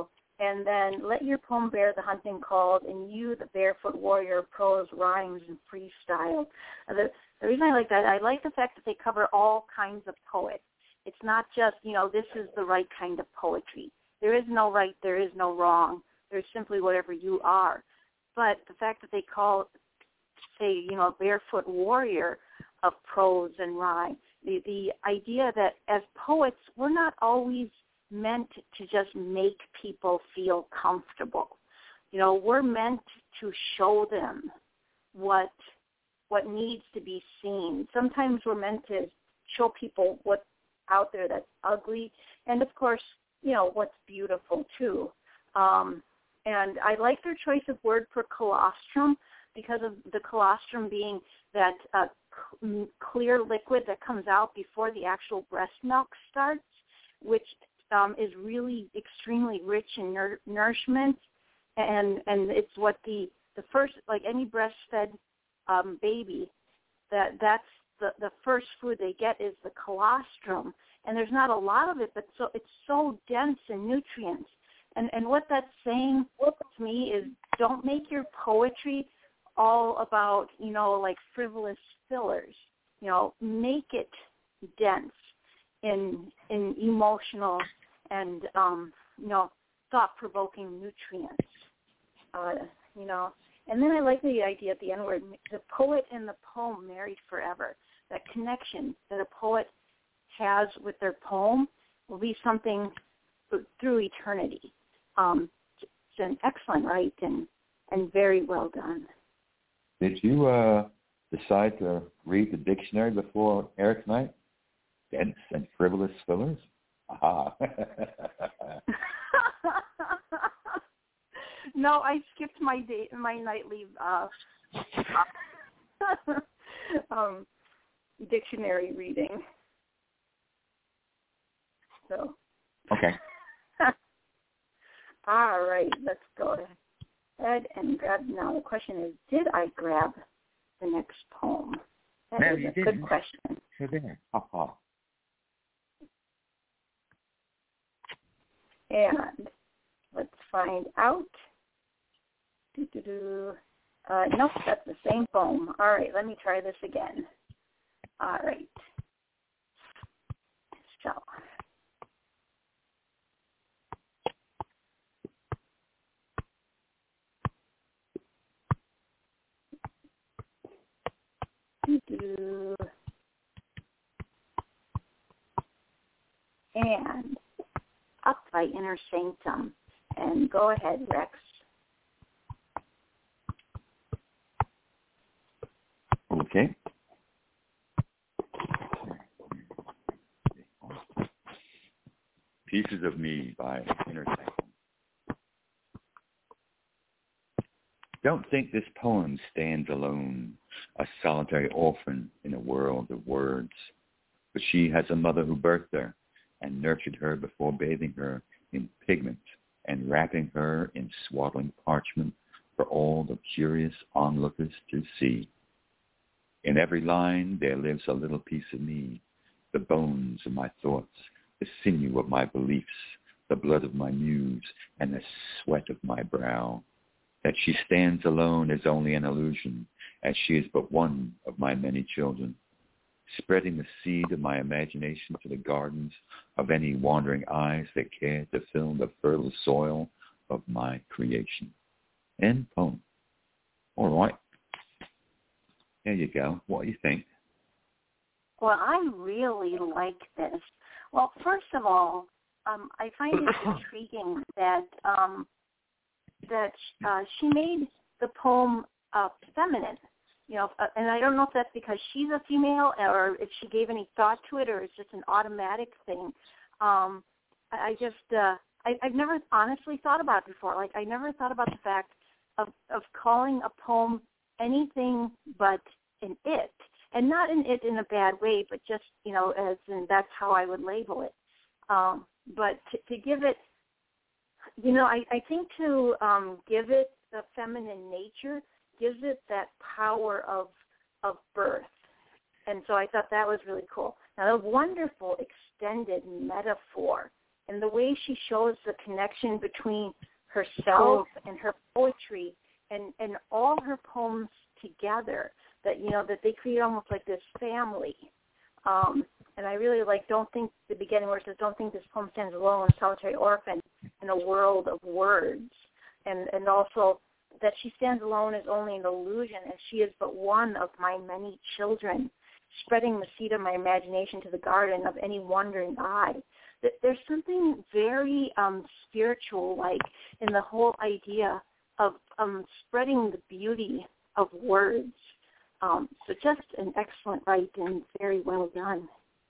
Speaker 1: And then let your poem bear the hunting called, and you, the barefoot warrior, prose, rhymes, and freestyle. The, the reason I like that, I like the fact that they cover all kinds of poets. It's not just, you know, this is the right kind of poetry. There is no right, there is no wrong. There's simply whatever you are. But the fact that they call, say, you know, barefoot warrior of prose and rhyme, the, the idea that as poets, we're not always meant to just make people feel comfortable. You know, we're meant to show them what what needs to be seen. Sometimes we're meant to show people what's out there that's ugly, and of course, you know, what's beautiful too. Um, and I like their choice of word for colostrum because of the colostrum being that uh, c- clear liquid that comes out before the actual breast milk starts, which Um, is really extremely rich in nour- nourishment, and and it's what the, the first, like any breastfed um, baby, that that's the, the first food they get is the colostrum, and there's not a lot of it, but so it's so dense in nutrients, and and what that's saying to me is don't make your poetry all about, you know, like frivolous fillers, you know, make it dense in in emotional and, um, you know, thought-provoking nutrients, uh, you know. And then I like the idea at the end where the poet and the poem married forever. That connection that a poet has with their poem will be something through eternity. Um, it's an excellent write and, and very well done.
Speaker 4: Did you uh, decide to read the dictionary before Eric's night? Dense and frivolous fillers? Aha.
Speaker 1: No, I skipped my day, my nightly uh, um, dictionary reading. So.
Speaker 4: Okay.
Speaker 1: All right, let's go ahead and grab. Now the question is, did I grab the next poem? That
Speaker 4: no,
Speaker 1: is
Speaker 4: you
Speaker 1: a
Speaker 4: didn't.
Speaker 1: Good question.
Speaker 4: You're there. Ha ha.
Speaker 1: And let's find out. Doo-doo-doo. Uh, nope, that's the same poem. All right, let me try this again. All right. So. Doo-doo. And Up by Inner Sanctum. And go ahead, Rex.
Speaker 4: Okay. Pieces of Me by Inner Sanctum. Don't think this poem stands alone, a solitary orphan in a world of words. But she has a mother who birthed her and nurtured her before bathing her in pigment and wrapping her in swaddling parchment for all the curious onlookers to see. In every line there lives a little piece of me, the bones of my thoughts, the sinew of my beliefs, the blood of my muse, and the sweat of my brow. That she stands alone is only an illusion, as she is but one of my many children, spreading the seed of my imagination to the gardens of any wandering eyes that care to fill the fertile soil of my creation. End poem. All right. There you go. What do you think?
Speaker 1: Well, I really like this. Well, first of all, um, I find it intriguing that um, that uh, she made the poem uh, feminine. You know, uh, and I don't know if that's because she's a female or if she gave any thought to it or it's just an automatic thing. Um, I, I just, uh, I, I've never honestly thought about it before. Like, I never thought about the fact of, of calling a poem anything but an it. And not an it in a bad way, but just, you know, as in that's how I would label it. Um, but to, to give it, you know, I, I think to um, give it the feminine nature gives it that power of of birth. And so I thought that was really cool. Now, a wonderful extended metaphor and the way she shows the connection between herself and her poetry and, and all her poems together, that, you know, that they create almost like this family. Um, and I really like, don't think, the beginning where it says, don't think this poem stands alone, solitary orphan in a world of words. And, and also that she stands alone is only an illusion, and she is but one of my many children, spreading the seed of my imagination to the garden of any wandering eye. There's something very um, spiritual, like, in the whole idea of um, spreading the beauty of words. Um, so just an excellent write and very well done.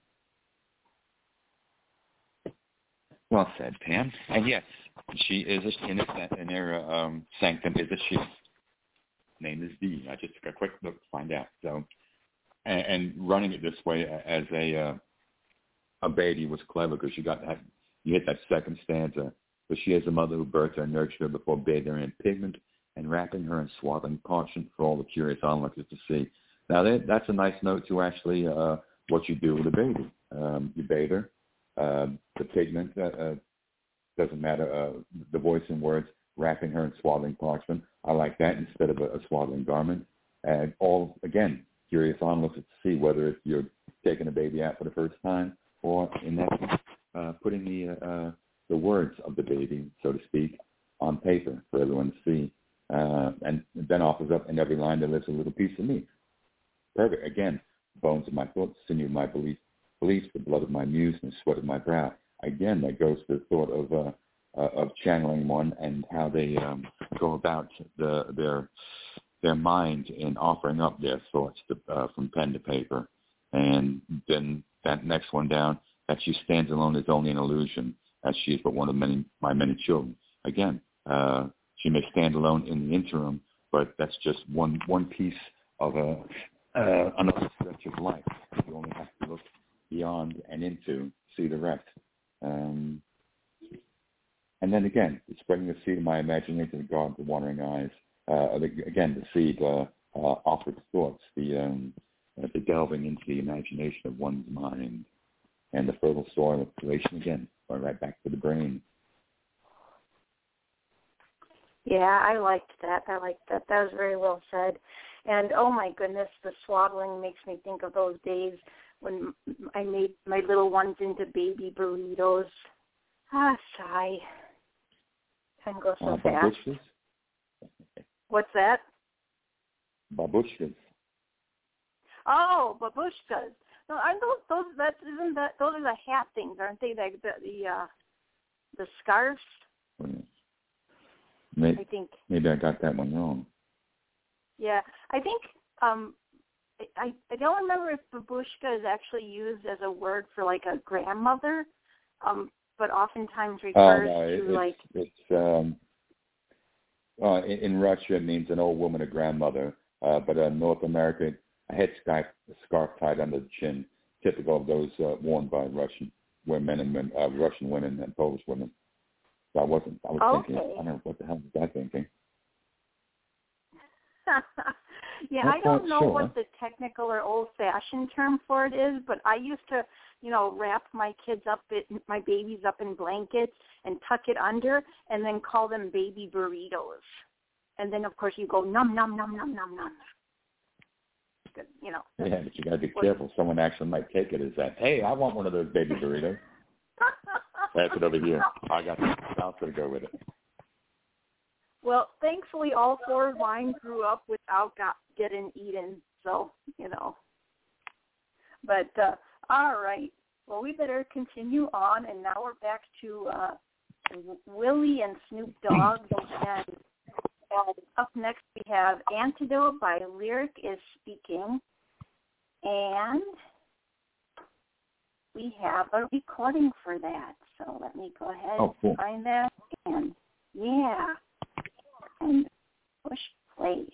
Speaker 4: Well said, Pam. And yes, she is a, in, a, in her um, sanctum is a she. Name is Dee. I just took a quick look to find out. So, and, and running it this way as a uh, a baby was clever because you got that, you hit that second stanza. But she is a mother who birthed her and nurtured her before bathing her in pigment and wrapping her in swaddling parchment for all the curious onlookers to see. Now that, that's a nice note to actually uh, what you do with a baby. Um, you bathe her. Uh, the pigment uh, uh, doesn't matter. Uh, the voice and words, wrapping her in swaddling parchment. I like that instead of a, a swaddling garment. And all, again, curious onlookers to see whether if you're taking a baby out for the first time or, in that case, uh, putting the uh, the words of the baby, so to speak, on paper for everyone to see. Uh, and then offers up in every line there lives a little piece of me. Perfect. Again, bones of my thoughts, sinew of my belief, beliefs, the blood of my muse, and the sweat of my brow. Again, that goes to the thought of uh, uh, of channeling one and how they um, go about the, their their mind in offering up their thoughts to, uh, from pen to paper. And then that next one down, that she stands alone is only an illusion, as she is but one of many my many children. Again, uh, she may stand alone in the interim, but that's just one one piece of a uh, another stretch of life. You only have to look beyond and into, see the rest. Um, and then again, spreading the seed of my imagination to God, the wandering eyes. Uh, again, the seed uh, uh, offered thoughts, the um, uh, the delving into the imagination of one's mind, and the fertile soil of creation. Again, going right back to the brain.
Speaker 1: Yeah, I liked that. I liked that. That was very well said. And, oh, my goodness, the swaddling makes me think of those days when I made my little ones into baby burritos. Ah, sigh. Time goes so
Speaker 4: uh,
Speaker 1: fast.
Speaker 4: Babushkas?
Speaker 1: What's that?
Speaker 4: Babushkas.
Speaker 1: Oh, babushkas. No, aren't those, those, that, isn't that, those are the hat things, aren't they? Like the, the, uh, the scarves?
Speaker 4: Oh, yeah. Maybe,
Speaker 1: I think.
Speaker 4: Maybe I got that one wrong.
Speaker 1: Yeah, I think um, I I don't remember if babushka is actually used as a word for like a grandmother, um, but oftentimes refers
Speaker 4: oh, no, it,
Speaker 1: to
Speaker 4: it's,
Speaker 1: like.
Speaker 4: It's um, uh, in, in Russia it means an old woman, a grandmother, uh, but in North America, a headscarf scarf tied under the chin, typical of those uh, worn by Russian women and men, uh, Russian women and Polish women. So I wasn't. I was
Speaker 1: okay.
Speaker 4: thinking. I don't know what the hell was I thinking.
Speaker 1: yeah,
Speaker 4: Not
Speaker 1: I don't know
Speaker 4: sure.
Speaker 1: what the technical or old-fashioned term for it is, but I used to, you know, wrap my kids up, in, my babies up in blankets and tuck it under, and then call them baby burritos. And then, of course, you go num num num num num num. Good, you know.
Speaker 4: Yeah, but you got to be careful. Someone actually might take it as that. Hey, I want one of those baby burritos. That's it over here. I got the South to go with it.
Speaker 1: Well, thankfully, all four of mine grew up without got, getting eaten, so, you know. But, uh, all right. Well, we better continue on, and now we're back to uh, Willie and Snoop Dogg again. And up next, we have Antidote by Lyric is Speaking, and we have a recording for that. So let me go ahead
Speaker 4: oh, cool.
Speaker 1: and find that. And, yeah. And push play.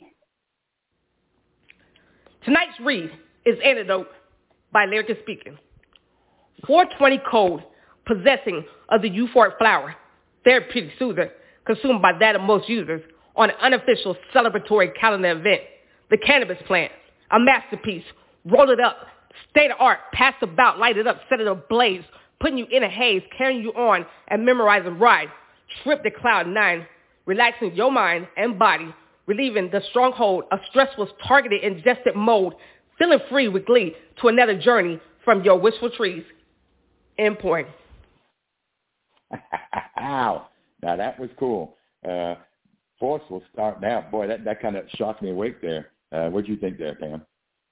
Speaker 7: Tonight's read is Antidote by Lyric is Speaking. four twenty code, possessing of the euphoric flower, therapeutic soother, consumed by that of most users on an unofficial celebratory calendar event. The cannabis plant, a masterpiece, roll it up, state of art, pass about, light it up, set it ablaze, putting you in a haze, carrying you on, and memorizing ride. Trip to cloud nine, relaxing your mind and body, relieving the stronghold of stressful, targeted, ingested mode, feeling free with glee to another journey from your wishful trees. End point.
Speaker 4: Wow. Now that was cool. Uh, Force will start now. Boy, that, that kind of shocked me awake there. Uh, what do you think there, Pam?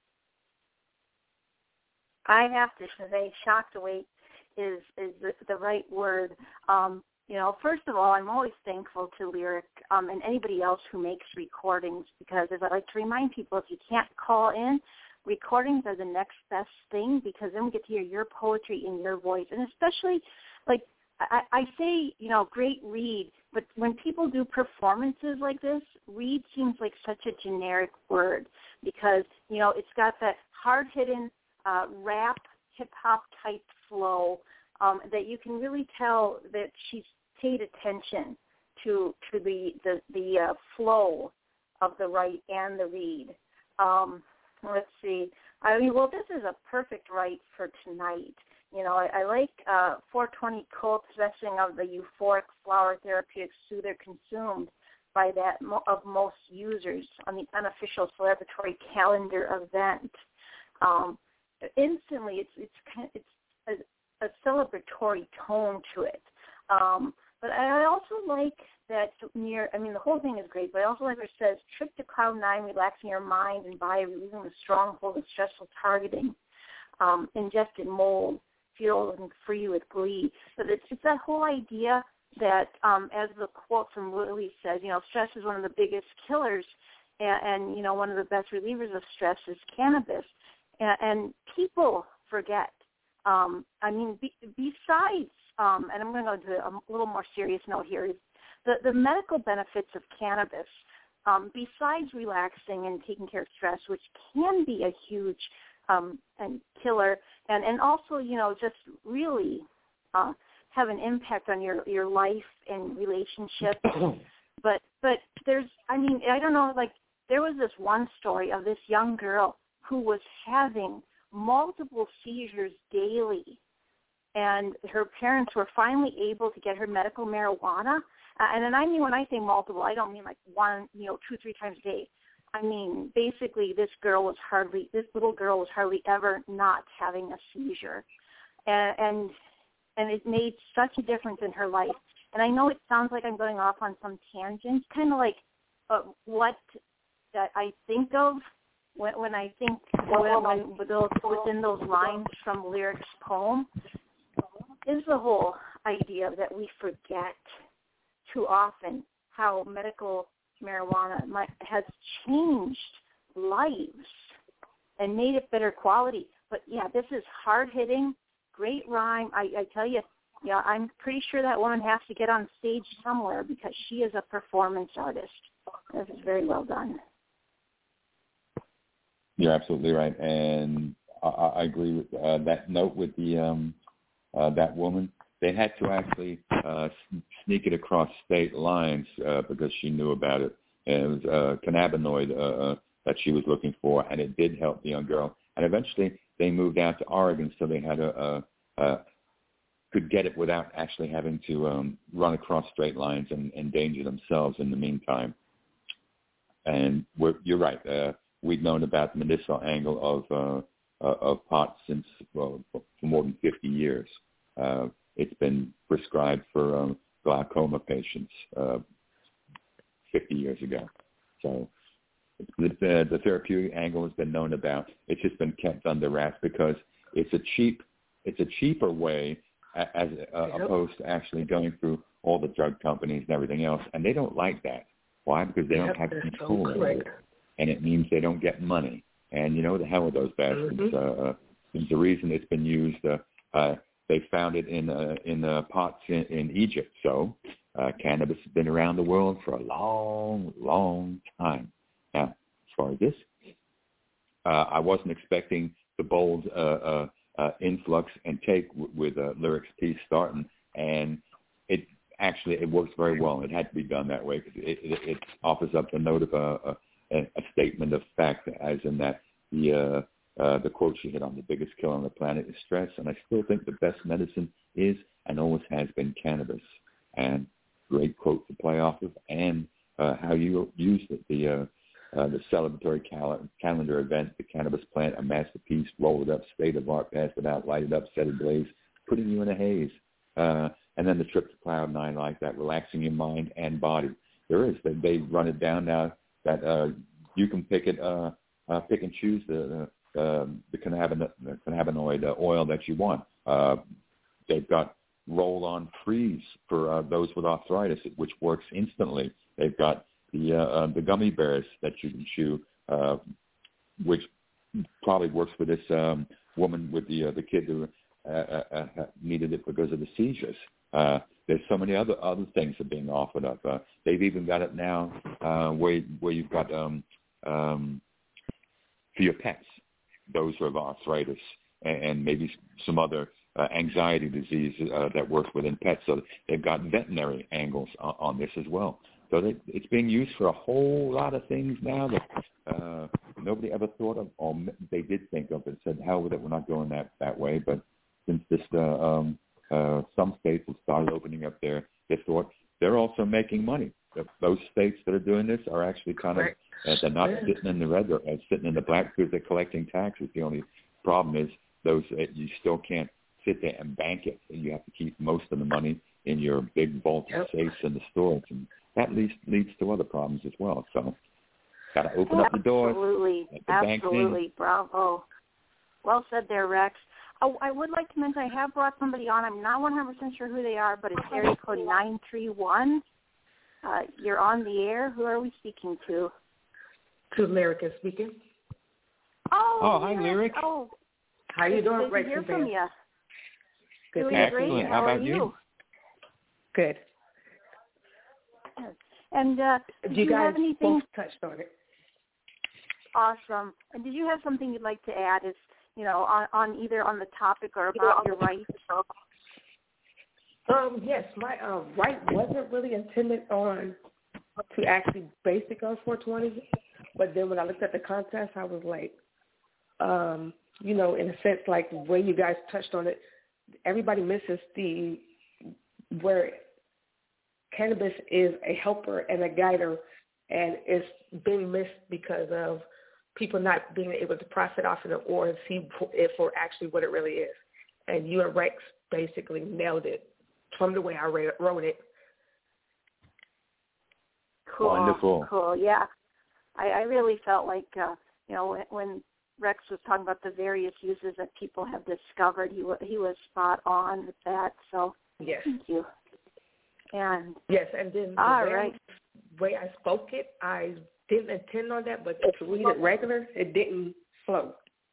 Speaker 1: I have to say shocked awake is, is the, the right word. Um, you know, first of all, I'm always thankful to Lyric um, and anybody else who makes recordings because, as I like to remind people, if you can't call in, recordings are the next best thing because then we get to hear your poetry in your voice. And especially, like, I, I say, you know, great read, but when people do performances like this, read seems like such a generic word because, you know, it's got that hard-hitting uh, rap, hip-hop type flow um, that you can really tell that she's paid attention to to the, the, the uh, flow of the write and the read. Um, let's see. I mean, well, this is a perfect write for tonight. You know, I, I like uh, four twenty co-possessing of the euphoric flower therapeutic soother consumed by that mo- of most users on the unofficial celebratory calendar event. Um, instantly, it's it's kind of, it's a, a celebratory tone to it. Um, but I also like that near. I mean, the whole thing is great, but I also like where it says, "Trip to cloud nine, relaxing your mind and body, relieving the stronghold of stressful targeting, um, ingested mold." Feeling free with glee. So it's, it's that whole idea that, um, as the quote from Willie says, you know, stress is one of the biggest killers, and, and you know, one of the best relievers of stress is cannabis. And, and people forget. Um, I mean, be, besides, um, and I'm going to go to a little more serious note here, is the, the medical benefits of cannabis, um, besides relaxing and taking care of stress, which can be a huge Um, and killer, and, and also, you know, just really uh, have an impact on your, your life and relationships. but but there's, I mean, I don't know, like there was this one story of this young girl who was having multiple seizures daily, and her parents were finally able to get her medical marijuana. Uh, and then I mean, when I say multiple, I don't mean like one, you know, two, three times a day. I mean, basically, this girl was hardly, this little girl was hardly ever not having a seizure, and, and and it made such a difference in her life. And I know it sounds like I'm going off on some tangent, kind of like uh, what that I think of when, when I think when, when those, within those lines from Lyric's poem is the whole idea that we forget too often how medical marijuana might, has changed lives and made it better quality. But, yeah, this is hard-hitting, great rhyme. I, I tell you, yeah, I'm pretty sure that woman has to get on stage somewhere because she is a performance artist. This is very well done.
Speaker 4: You're absolutely right. And I, I agree with uh, that note with the um, uh, that woman. They had to actually uh, sneak it across state lines uh, because she knew about it. And it was uh, cannabinoid uh, uh, that she was looking for, and it did help the young girl. And eventually they moved out to Oregon, so they had a, a, a could get it without actually having to um, run across straight lines and endanger themselves in the meantime. And we're, you're right. Uh, we've known about the medicinal angle of uh, uh, of pot since well, for more than fifty years. Uh, It's been prescribed for um, glaucoma patients uh, fifty years ago. So the, the, the therapeutic angle has been known about. It's just been kept under wraps because it's a cheap, it's a cheaper way as uh, opposed to actually going through all the drug companies and everything else. And they don't like that. Why? Because they don't have control over it, and it means they don't get money. And you know the hell with those bastards. Mm-hmm. Uh, there's a reason it's been used. Uh, uh, They found it in uh, in uh, pots in, in Egypt. So uh, cannabis has been around the world for a long, long time. Now, as far as this, uh, I wasn't expecting the bold uh, uh, uh, influx and take w- with uh, Lyric's piece starting, and it actually it works very well. It had to be done that way because it, it, it offers up the note of a, a, a statement of fact, as in that the uh, Uh, the quote she hit on, the biggest killer on the planet is stress, and I still think the best medicine is and always has been cannabis. And great quote to play off of, and uh, how you use it, the uh, uh, the celebratory cal- calendar event, the cannabis plant, a masterpiece, roll it up, state of art, pass it out, light it up, set it ablaze, putting you in a haze. Uh, and then the trip to Cloud Nine like that, relaxing your mind and body. There is. They, they run it down now that uh, you can pick it, uh, uh, pick and choose the the, uh, the cannabinoid, the cannabinoid uh, oil that you want. Uh, they've got roll-on freeze for uh, those with arthritis, which works instantly. They've got the uh, uh, the gummy bears that you can chew, uh, which probably works for this um, woman with the uh, the kid who uh, uh, uh, needed it because of the seizures. Uh, there's so many other other things that are being offered up. Uh, they've even got it now uh, where where you've got um, um, for your pets, those who have arthritis and, and maybe some other uh, anxiety disease uh, that works within pets. So they've got veterinary angles on, on this as well. So they, it's being used for a whole lot of things now that uh, nobody ever thought of, or they did think of and said, hell with it, we're not going that, that way. But since this, uh, um, uh, some states have started opening up their, their thought, they're also making money. Those states that are doing this are actually kind of, uh, they're not sitting in the red, they're sitting in the black because they're collecting taxes. The only problem is those uh, you still can't sit there and bank it. You have to keep most of the money in your big vault of safes in the stores. And that leads, leads to other problems as well. So got to open up the doors.
Speaker 1: Absolutely. Absolutely. Bravo. Well said there, Rex. Oh, I would like to mention I have brought somebody on. I'm not one hundred percent sure who they are, but it's area code nine three one. Uh, you're on the air. Who are we speaking to?
Speaker 7: To Lyrica speaking.
Speaker 1: Oh,
Speaker 4: oh hi, Lyric.
Speaker 1: Oh,
Speaker 7: how you doing,
Speaker 1: Good
Speaker 7: Rex?
Speaker 1: to hear from you.
Speaker 7: Good.
Speaker 1: Doing
Speaker 4: Excellent.
Speaker 1: great.
Speaker 4: How,
Speaker 1: How
Speaker 4: about
Speaker 1: are you?
Speaker 4: you?
Speaker 7: Good.
Speaker 1: And uh, did
Speaker 7: you,
Speaker 1: you
Speaker 7: guys
Speaker 1: have anything?
Speaker 7: both touched on it.
Speaker 1: Awesome. And did you have something you'd like to add? Is you know on, on either on the topic or about your rights?
Speaker 7: Um, yes, my uh, right wasn't really intended on to actually base it on four twenty, but then when I looked at the contest, I was like, um, you know, in a sense, like when you guys touched on it, everybody misses the where cannabis is a helper and a guider, and it's being missed because of people not being able to profit off of it or see it for actually what it really is. And you and Rex basically nailed it from the way I wrote it.
Speaker 1: Cool.
Speaker 4: Wonderful.
Speaker 1: Cool. Yeah, I, I really felt like uh, you know when, when Rex was talking about the various uses that people have discovered, he w- he was spot on with that. So
Speaker 7: yes,
Speaker 1: thank you. And
Speaker 7: yes, and then the
Speaker 1: all
Speaker 7: way,
Speaker 1: right.
Speaker 7: I, way I spoke it, I didn't intend on that, but to read it regular, it didn't flow.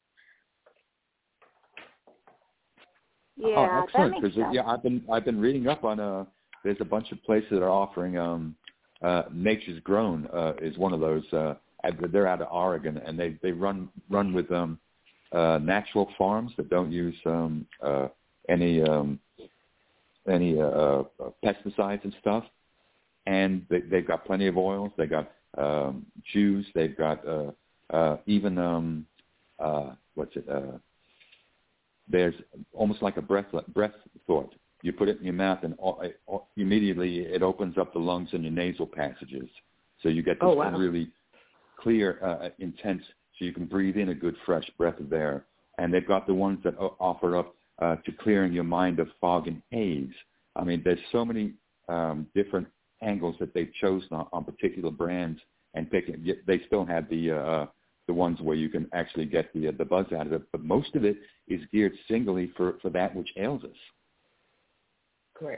Speaker 1: Yeah,
Speaker 4: oh, excellent.
Speaker 1: that makes sense.
Speaker 4: Yeah, I've been I've been reading up on uh there's a bunch of places that are offering um uh Nature's Grown uh is one of those uh they're out of Oregon, and they they run run with um uh natural farms that don't use um uh any um any uh, uh pesticides and stuff, and they, they've got plenty of oils. They got um juice. They've got uh uh even um uh what's it uh there's almost like a breath breath thought. You put it in your mouth, and all, it, all, immediately it opens up the lungs and your nasal passages. So you get this
Speaker 7: oh, wow.
Speaker 4: really clear, uh, intense, so you can breathe in a good, fresh breath of air. And they've got the ones that offer up uh, to clearing your mind of fog and haze. I mean, there's so many um, different angles that they've chosen on, on particular brands, and pick, they still have the uh, the ones where you can actually get the the buzz out of it. But most of it is geared singly for, for that which ails us.
Speaker 7: Correct.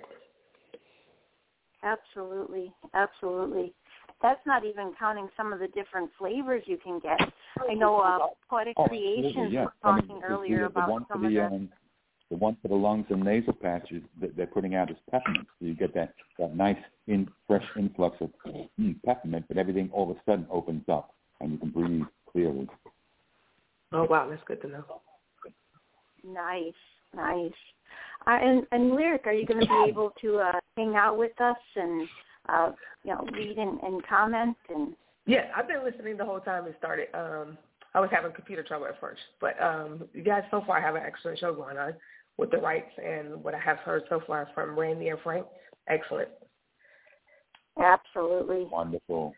Speaker 1: Absolutely, absolutely. That's not even counting some of the different flavors you can get. I know uh, Poetic
Speaker 4: oh,
Speaker 1: Creations
Speaker 4: yeah.
Speaker 1: was talking
Speaker 4: I mean,
Speaker 1: earlier
Speaker 4: the,
Speaker 1: about
Speaker 4: the one
Speaker 1: some
Speaker 4: for the,
Speaker 1: of the...
Speaker 4: um, the one for the lungs and nasal patches that they're putting out is peppermint. So you get that, that nice, in, fresh influx of mm, peppermint, but everything all of a sudden opens up, and you can breathe clearly.
Speaker 7: Oh, wow, that's good to know.
Speaker 1: Nice, nice. Uh, and, and Lyric, are you going to be able to uh, hang out with us and, uh, you know, read and, and comment? And
Speaker 7: Yeah, I've been listening the whole time it started. Um, I was having computer trouble at first, but um, you guys so far have an excellent show going on with the rights and what I have heard so far from Randy and Frank. Excellent.
Speaker 1: Absolutely.
Speaker 4: Wonderful.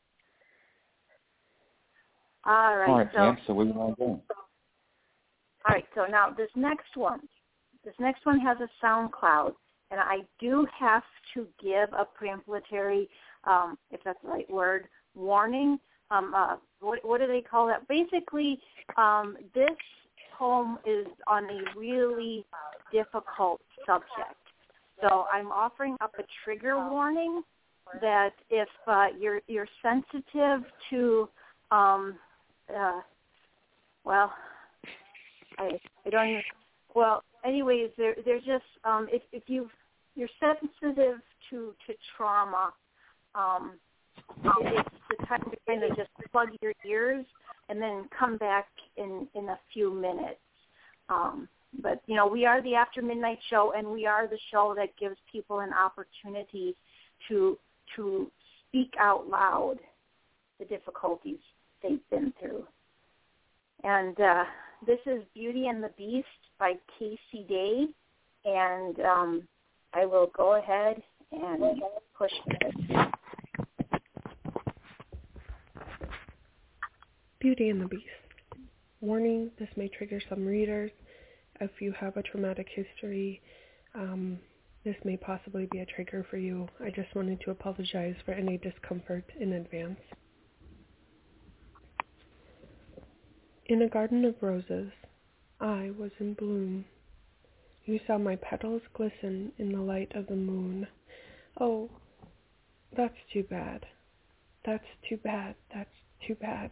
Speaker 1: All right.
Speaker 4: All right,
Speaker 1: so,
Speaker 4: Pam, so where you want to go?
Speaker 1: All right. So now this next one, this next one has a SoundCloud, and I do have to give a preambulatory, um, if that's the right word, warning. Um, uh, what, what do they call that? Basically, um, this poem is on a really difficult subject. So I'm offering up a trigger warning that if uh, you're you're sensitive to, um, uh, well, I I don't even, well, anyways, they're they're just um, if if you you're sensitive to to trauma, um, it, it's the time to kind of just plug your ears and then come back in in a few minutes. Um, But, you know, we are the After Midnight Show, and we are the show that gives people an opportunity to to speak out loud the difficulties they've been through. And uh, this is Beauty and the Beast by Casey Day, and um, I will go ahead and push this.
Speaker 8: Beauty and the Beast. Warning, this may trigger some readers. If you have a traumatic history, um, this may possibly be a trigger for you. I just wanted to apologize for any discomfort in advance. In a garden of roses, I was in bloom. You saw my petals glisten in the light of the moon. Oh, that's too bad. That's too bad. That's too bad.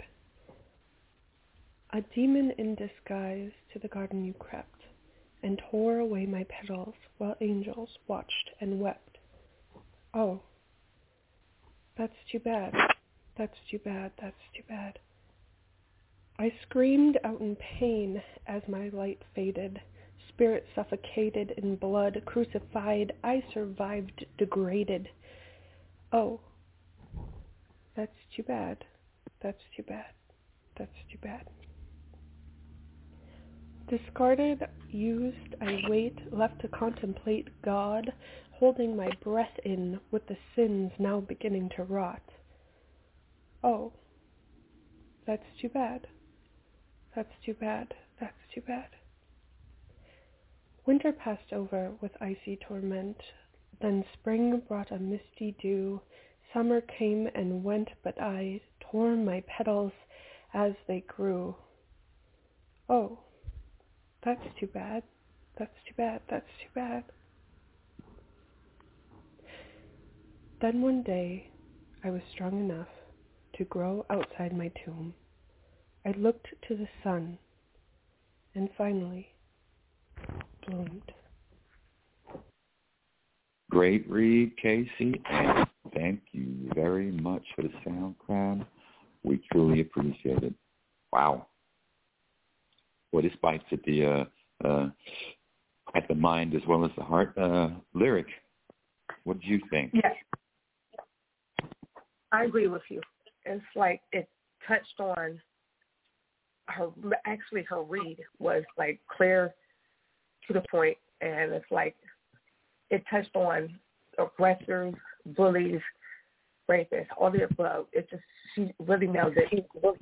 Speaker 8: A demon in disguise to the garden you crept, and tore away my petals while angels watched and wept. Oh, that's too bad. That's too bad. That's too bad. I screamed out in pain as my light faded, spirit suffocated in blood, crucified. I survived degraded. Oh, that's too bad. That's too bad. That's too bad. Discarded, used, I wait, left to contemplate God, holding my breath in with the sins now beginning to rot. Oh, that's too bad. That's too bad. That's too bad. Winter passed over with icy torment. Then spring brought a misty dew. Summer came and went, but I tore my petals as they grew. Oh, that's too bad. That's too bad. That's too bad. Then one day, I was strong enough to grow outside my tomb. I looked to the sun, and finally bloomed.
Speaker 4: Great read, Casey, and thank you very much for the SoundCloud. We truly appreciate it. Wow. Well, this bites at the uh, uh, at the mind as well as the heart. Uh, lyric, what do you think?
Speaker 7: Yes, I agree with you. It's like it touched on her. Actually, her read was like clear to the point, and it's like it touched on aggressors, bullies, rapists, all the above. It just she really nailed it.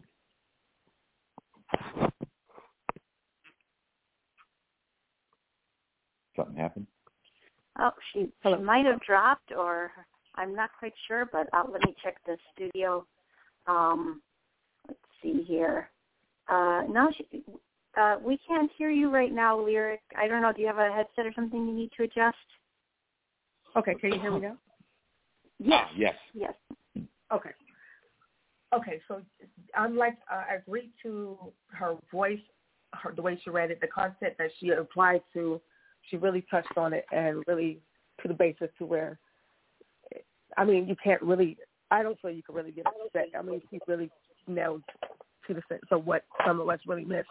Speaker 4: Something happened?
Speaker 1: Oh, she, she might have dropped, or I'm not quite sure, but uh, let me check the studio. Um, let's see here. Uh, no, she, uh, we can't hear you right now, Lyric. I don't know. Do you have a headset or something you need to adjust?
Speaker 7: Okay, can you hear me now?
Speaker 1: Yes.
Speaker 4: Yes.
Speaker 1: Yes.
Speaker 7: Okay. Okay, so I'm like, uh, I agree to her voice, her the way she read it, the concept that she applied to. She really touched on it and really to the basis to where, I mean, you can't really, I don't feel you can really get upset. I mean, she really nailed to the sense of what some of us really missed.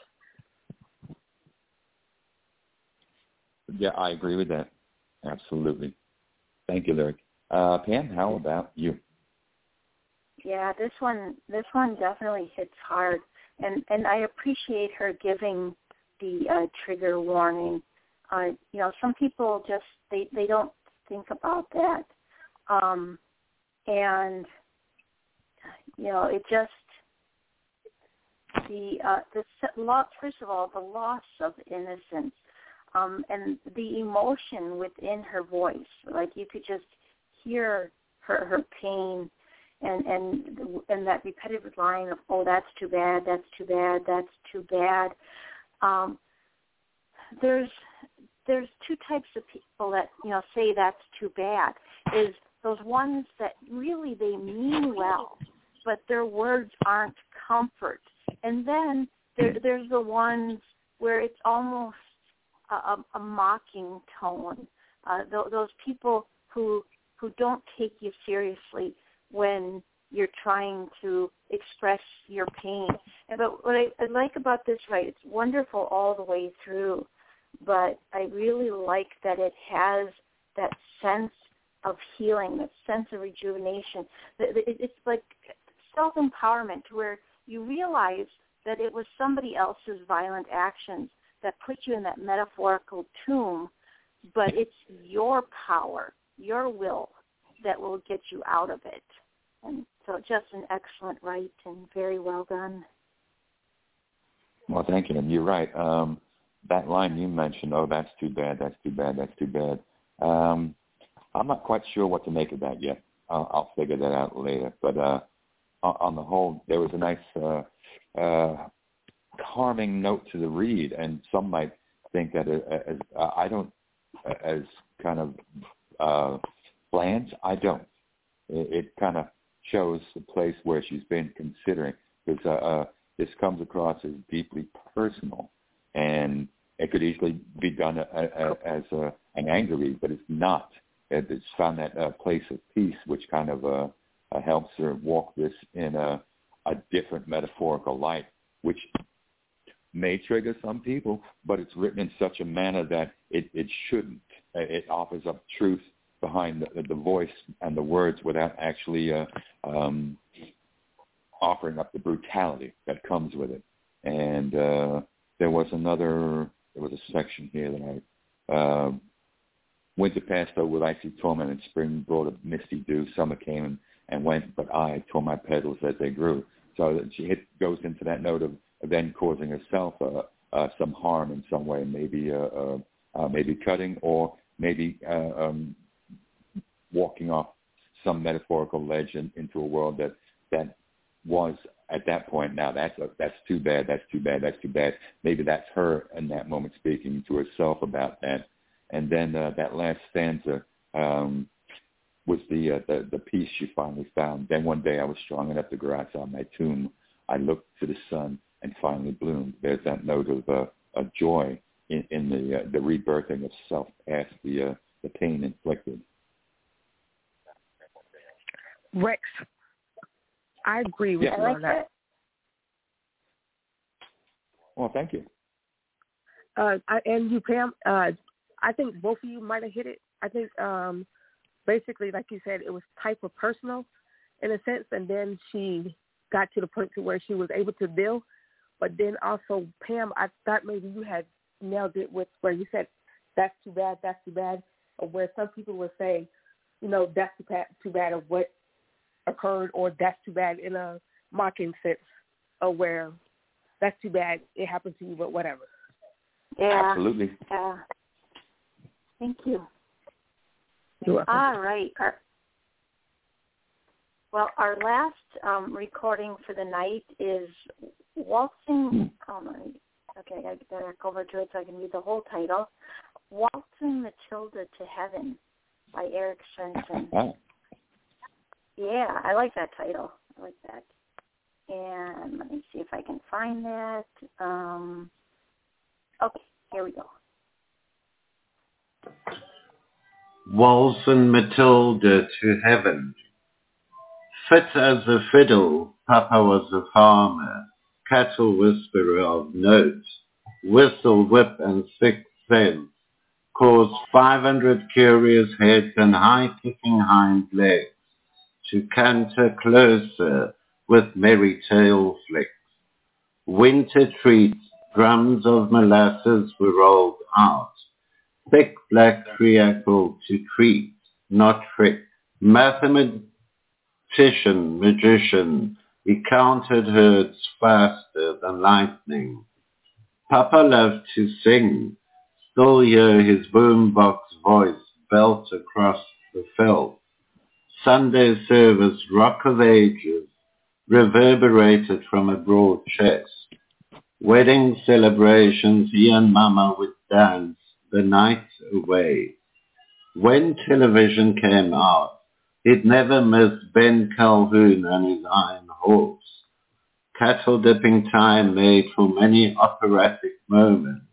Speaker 4: Yeah, I agree with that. Absolutely. Thank you, Lyric. Uh, Pam, how about you?
Speaker 1: Yeah, this one, this one definitely hits hard, and and I appreciate her giving the uh, trigger warning. Uh, you know, some people just they, they don't think about that. Um, and you know, it just the uh, the loss. First of all, the loss of innocence, um, and the emotion within her voice. Like you could just hear her her pain, and and and that repetitive line of, "Oh, that's too bad. That's too bad. That's too bad." Um, there's there's two types of people that, you know, say that's too bad. Is those ones that really they mean well, but their words aren't comfort. And then there, there's the ones where it's almost a, a, a mocking tone. Uh, th- those people who who don't take you seriously when you're trying to express your pain. And, but what I, I like about this, right, it's wonderful all the way through, but I really like that it has that sense of healing, that sense of rejuvenation. It's like self-empowerment, where you realize that it was somebody else's violent actions that put you in that metaphorical tomb, but it's your power, your will, that will get you out of it. And so just an excellent write and very well done.
Speaker 4: Well, thank you. And you're right. Um, that line you mentioned, oh, that's too bad, that's too bad, that's too bad. Um, I'm not quite sure what to make of that yet. I'll, I'll figure that out later. But uh, on the whole, there was a nice uh, uh, calming note to the read, and some might think that as, uh, I don't, as kind of uh, bland, I don't. It, it kind of shows the place where she's been considering, because uh, uh, this comes across as deeply personal, and it could easily be done a, a, as a, an anger read, but it's not. It's found that uh, place of peace, which kind of uh, uh, helps her walk this in a, a different metaphorical light, which may trigger some people, but it's written in such a manner that it, it shouldn't. It offers up truth behind the, the voice and the words without actually uh, um, offering up the brutality that comes with it. And uh, there was another, there was a section here that I, uh, winter passed over with icy torment, and spring brought a misty dew. Summer came and, and went, but I tore my petals as they grew. So she hit, goes into that note of then causing herself uh, uh, some harm in some way, maybe uh, uh, uh, maybe cutting, or maybe uh, um, walking off some metaphorical ledge in, into a world that that was at that point. Now that's a, that's too bad. That's too bad. That's too bad. Maybe that's her in that moment speaking to herself about that. And then uh, that last stanza um, was the, uh, the the peace she finally found. Then one day I was strong enough to grow outside my tomb. I looked to the sun and finally bloomed. There's that note of uh, a joy in, in the uh, the rebirthing of self past the uh, the pain inflicted.
Speaker 7: Rex, I agree with
Speaker 4: yeah.
Speaker 7: you
Speaker 1: I like
Speaker 7: on that.
Speaker 1: that.
Speaker 4: Well, thank you.
Speaker 7: Uh, I, and you, Pam, uh, I think both of you might have hit it. I think um, basically, like you said, it was type of personal in a sense, and then she got to the point to where she was able to deal. But then also, Pam, I thought maybe you had nailed it with where you said, that's too bad, that's too bad, or where some people would say, you know, that's too bad, too bad of what occurred, or that's too bad in a mocking sense, or where that's too bad, it happened to you, but whatever.
Speaker 1: Yeah.
Speaker 4: Absolutely.
Speaker 1: Yeah. Thank you.
Speaker 7: You're welcome.
Speaker 1: All right. Our, well, our last um, recording for the night is Waltzing. Oh, no. Okay, I got to get back over to it so I can read the whole title. Waltzing Matilda to Heaven by Eric Svensson.
Speaker 4: Oh.
Speaker 1: Yeah, I like that title. I like that. And let me see if I can find that. Um, okay, here we go.
Speaker 9: Waltzing Matilda to Heaven. Fit as a fiddle, Papa was a farmer, cattle whisperer of note, whistle, whip, and sixth sense, caused five hundred curious heads and high-kicking hind legs to canter closer with merry tail flicks. Winter treats, drums of molasses were rolled out, thick black treacle to treat, not trick. Mathemat- tactician, magician, he counted herds faster than lightning. Papa loved to sing, still hear his boombox voice belt across the veldt. Sunday service, Rock of Ages, reverberated from a broad chest. Wedding celebrations, he and Mama would dance the night away. When television came out, he'd never miss Ben Calhoun and his iron horse. Cattle-dipping time made for many operatic moments.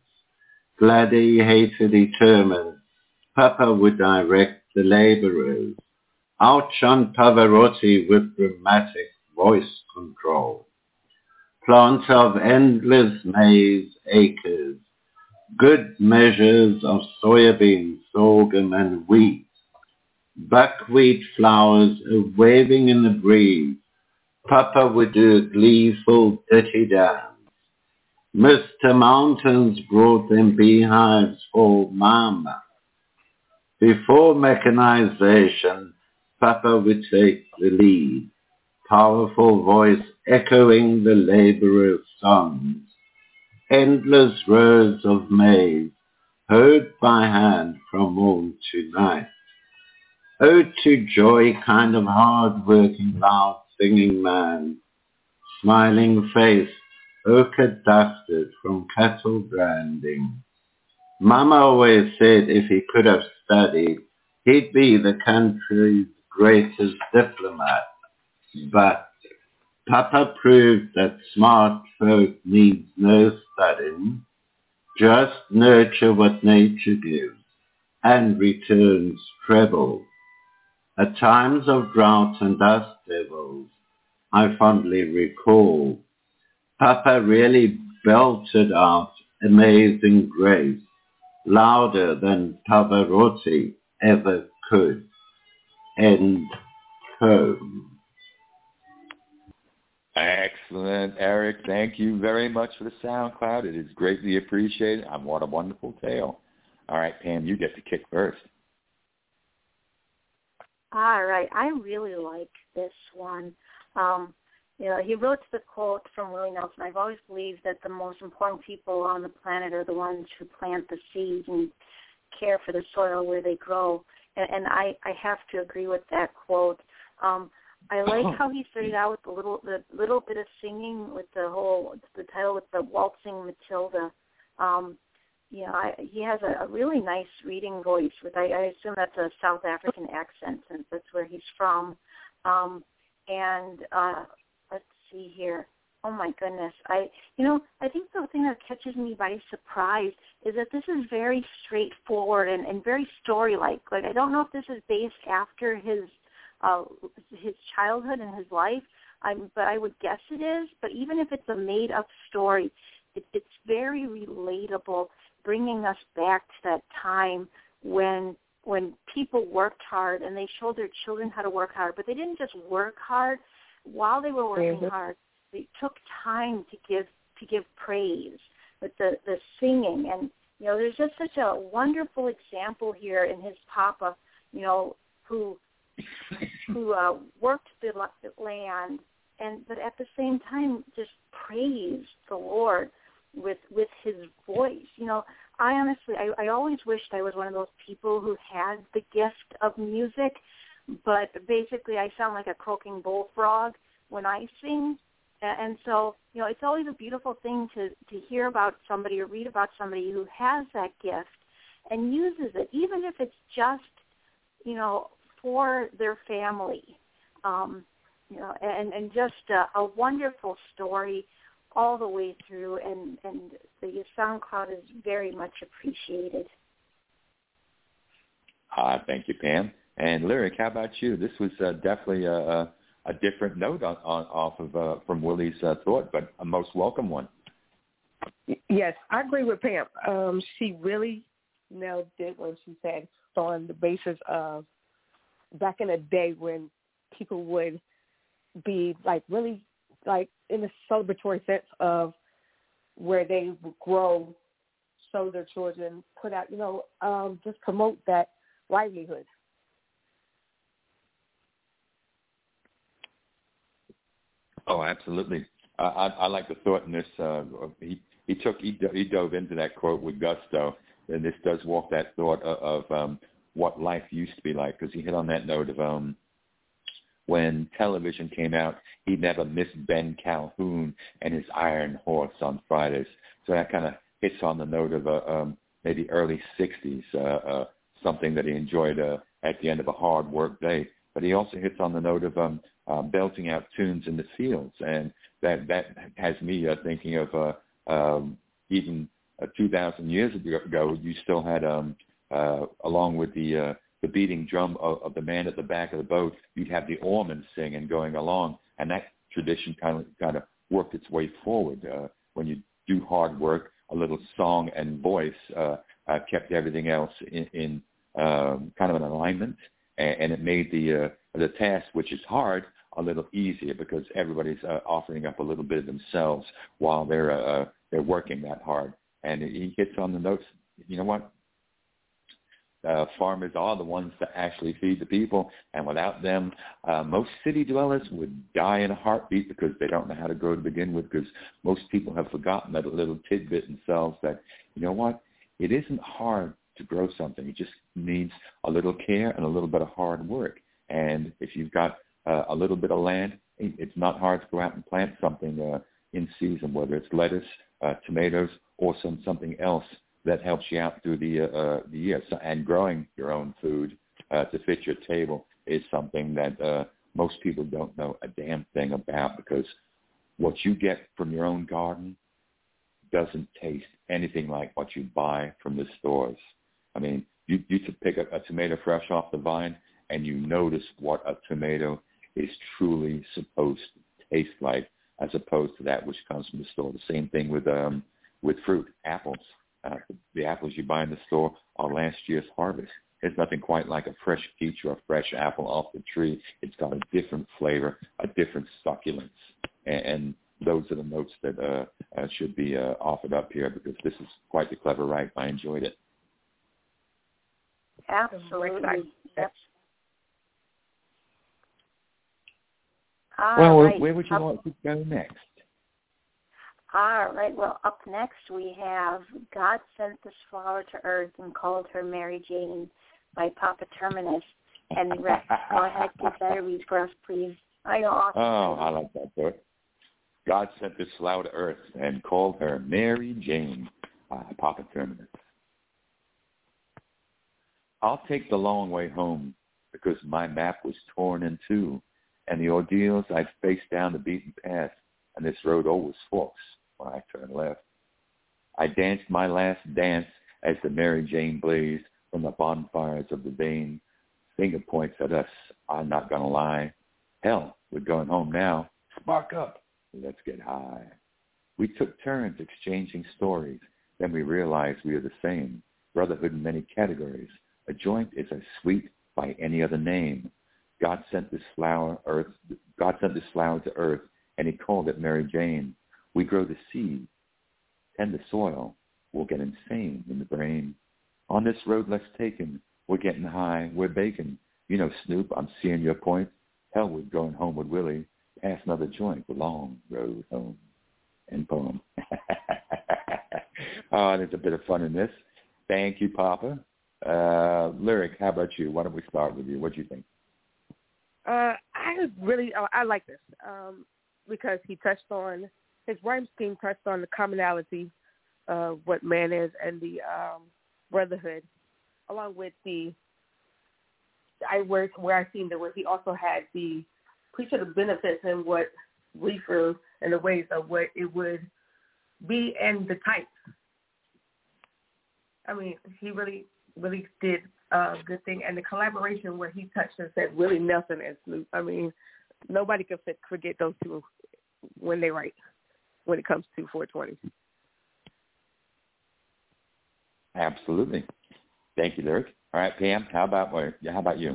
Speaker 9: Gladiator determined, Papa would direct the laborers. Out shone Pavarotti with dramatic voice control. Plant of endless maize acres, good measures of soybean, sorghum, and wheat. Buckwheat flowers waving in the breeze, Papa would do a gleeful ditty dance. Mister Mountains brought them beehives for Mama. Before mechanization, Papa would take the lead, powerful voice echoing the laborers' songs. Endless rows of maize, hoed by hand from morn to night. Ode to joy, kind of hard-working, loud-singing man, smiling face, ochre dusted from cattle branding. Mama always said if he could have studied, he'd be the country's greatest diplomat. But Papa proved that smart folk needs no studying, just nurture what nature gives, and returns treble. At times of drought and dust devils, I fondly recall, Papa really belted out Amazing Grace, louder than Pavarotti ever could. End poem.
Speaker 4: Excellent, Eric. Thank you very much for the SoundCloud. It is greatly appreciated. And what a wonderful tale. All right, Pam, you get to kick first.
Speaker 1: All right. I really like this one. Um, you know, he wrote the quote from Willie Nelson. I've always believed that the most important people on the planet are the ones who plant the seeds and care for the soil where they grow. And, and I, I have to agree with that quote. Um, I like how he started out with the little the little bit of singing with the whole the title with the waltzing Matilda. Um, you know, I, he has a, a really nice reading voice. With I, I assume that's a South African accent since that's where he's from. Um, and uh, let's see here. Oh my goodness! I you know I think the thing that catches me by surprise is that this is very straightforward and, and very story-like. Like I don't know if this is based after his. Uh, his childhood and his life, I'm, but I would guess it is. But even if it's a made-up story, it, it's very relatable, bringing us back to that time when when people worked hard and they showed their children how to work hard. But they didn't just work hard. While they were working mm-hmm. hard, they took time to give to give praise with the, the singing. And, you know, there's just such a wonderful example here in his papa, you know, who who uh, worked the land, and but at the same time just praised the Lord with with his voice. You know, I honestly, I, I always wished I was one of those people who had the gift of music, but basically I sound like a croaking bullfrog when I sing. And so, you know, it's always a beautiful thing to, to hear about somebody or read about somebody who has that gift and uses it, even if it's just, you know, for their family, um, you know, and, and just a, a wonderful story all the way through, and, and the SoundCloud is very much appreciated.
Speaker 4: Uh, thank you, Pam. And Lyric, how about you? This was uh, definitely a, a, a different note on, on, off of uh, from Willie's uh, thought, but a most welcome one.
Speaker 7: Yes, I agree with Pam. Um, she really nailed it when she said on the basis of back in the day when people would be like really like in a celebratory sense of where they would grow, show their children, put out, you know, um, just promote that livelihood.
Speaker 4: Oh, absolutely. Uh, I, I like the thought in this. Uh, he he took he, he dove into that quote with gusto, and this does walk that thought of, of um, what life used to be like, because he hit on that note of um, when television came out, he never missed Ben Calhoun and his Iron Horse on Fridays. So that kind of hits on the note of uh, um, maybe early sixties, uh, uh, something that he enjoyed uh, at the end of a hard work day. But he also hits on the note of um, uh, belting out tunes in the fields, and that that has me uh, thinking of uh, um, even uh, two thousand years ago, you still had, um, uh, along with the uh, the beating drum of, of the man at the back of the boat, you'd have the oarmen singing going along, and that tradition kind of kind of worked its way forward. Uh, when you do hard work, a little song and voice uh, uh, kept everything else in, in um, kind of an alignment. And it made the uh, the task, which is hard, a little easier because everybody's uh, offering up a little bit of themselves while they're uh, they're working that hard. And he hits on the notes. You know what? Uh, farmers are the ones that actually feed the people, and without them, uh, most city dwellers would die in a heartbeat because they don't know how to grow to begin with. Because most people have forgotten that little tidbit themselves that, you know what? It isn't hard to grow something. It just needs a little care and a little bit of hard work. And if you've got uh, a little bit of land, it's not hard to go out and plant something uh, in season, whether it's lettuce, uh, tomatoes, or some something else that helps you out through the uh, uh, the year. So, and growing your own food uh, to fit your table is something that uh, most people don't know a damn thing about, because what you get from your own garden doesn't taste anything like what you buy from the stores. I mean, you, you could pick a, a tomato fresh off the vine, and you notice what a tomato is truly supposed to taste like, as opposed to that which comes from the store. The same thing with um, with fruit, apples. Uh, the apples you buy in the store are last year's harvest. There's nothing quite like a fresh peach or a fresh apple off the tree. It's got a different flavor, a different succulence, and, and those are the notes that uh, uh, should be uh, offered up here, because this is quite the clever rhyme. I enjoyed it.
Speaker 1: Absolutely. Yep. All
Speaker 4: well,
Speaker 1: right.
Speaker 4: where would you
Speaker 1: up,
Speaker 4: like to go next?
Speaker 1: All right. Well, up next we have God Sent This Flower to Earth and Called Her Mary Jane by Papa Terminus. And Rex, go ahead, give that a read for us, please. I know. Awesome.
Speaker 4: Oh, I like that book. God Sent This Flower to Earth and Called Her Mary Jane by Papa Terminus. I'll take the long way home, because my map was torn in two, and the ordeals I'd faced down the beaten path, and this road always forks when I turn left. I danced my last dance as the Mary Jane blazed from the bonfires of the vein. Finger points at us, I'm not going to lie. Hell, we're going home now. Spark up, let's get high. We took turns exchanging stories. Then we realized we are the same. Brotherhood in many categories. A joint is as sweet by any other name. God sent this flower earth. God sent this flower to earth, and he called it Mary Jane. We grow the seed, tend the soil. We'll get insane in the brain. On this road less taken, we're getting high, we're baking. You know, Snoop, I'm seeing your point. Hell, we're going home with Willie. Pass another joint, the long road home. End poem. Oh, there's a bit of fun in this. Thank you, Papa. Uh, Lyric, how about you? Why don't we start with you? What do you think?
Speaker 7: Uh, I really, uh, I like this um, because he touched on, his rhyme scheme touched on the commonality of what man is and the um, brotherhood, along with the, I work where I seen that where he also had the preach of the benefits and what reefer and the ways of what it would be and the types. I mean, he really, really did a good thing. And the collaboration where he touched and said Willie Nelson and Snoop, I mean, nobody can forget those two when they write, when it comes to four twenty.
Speaker 4: Absolutely. Thank you, Lyric. All right, Pam, how about how about you?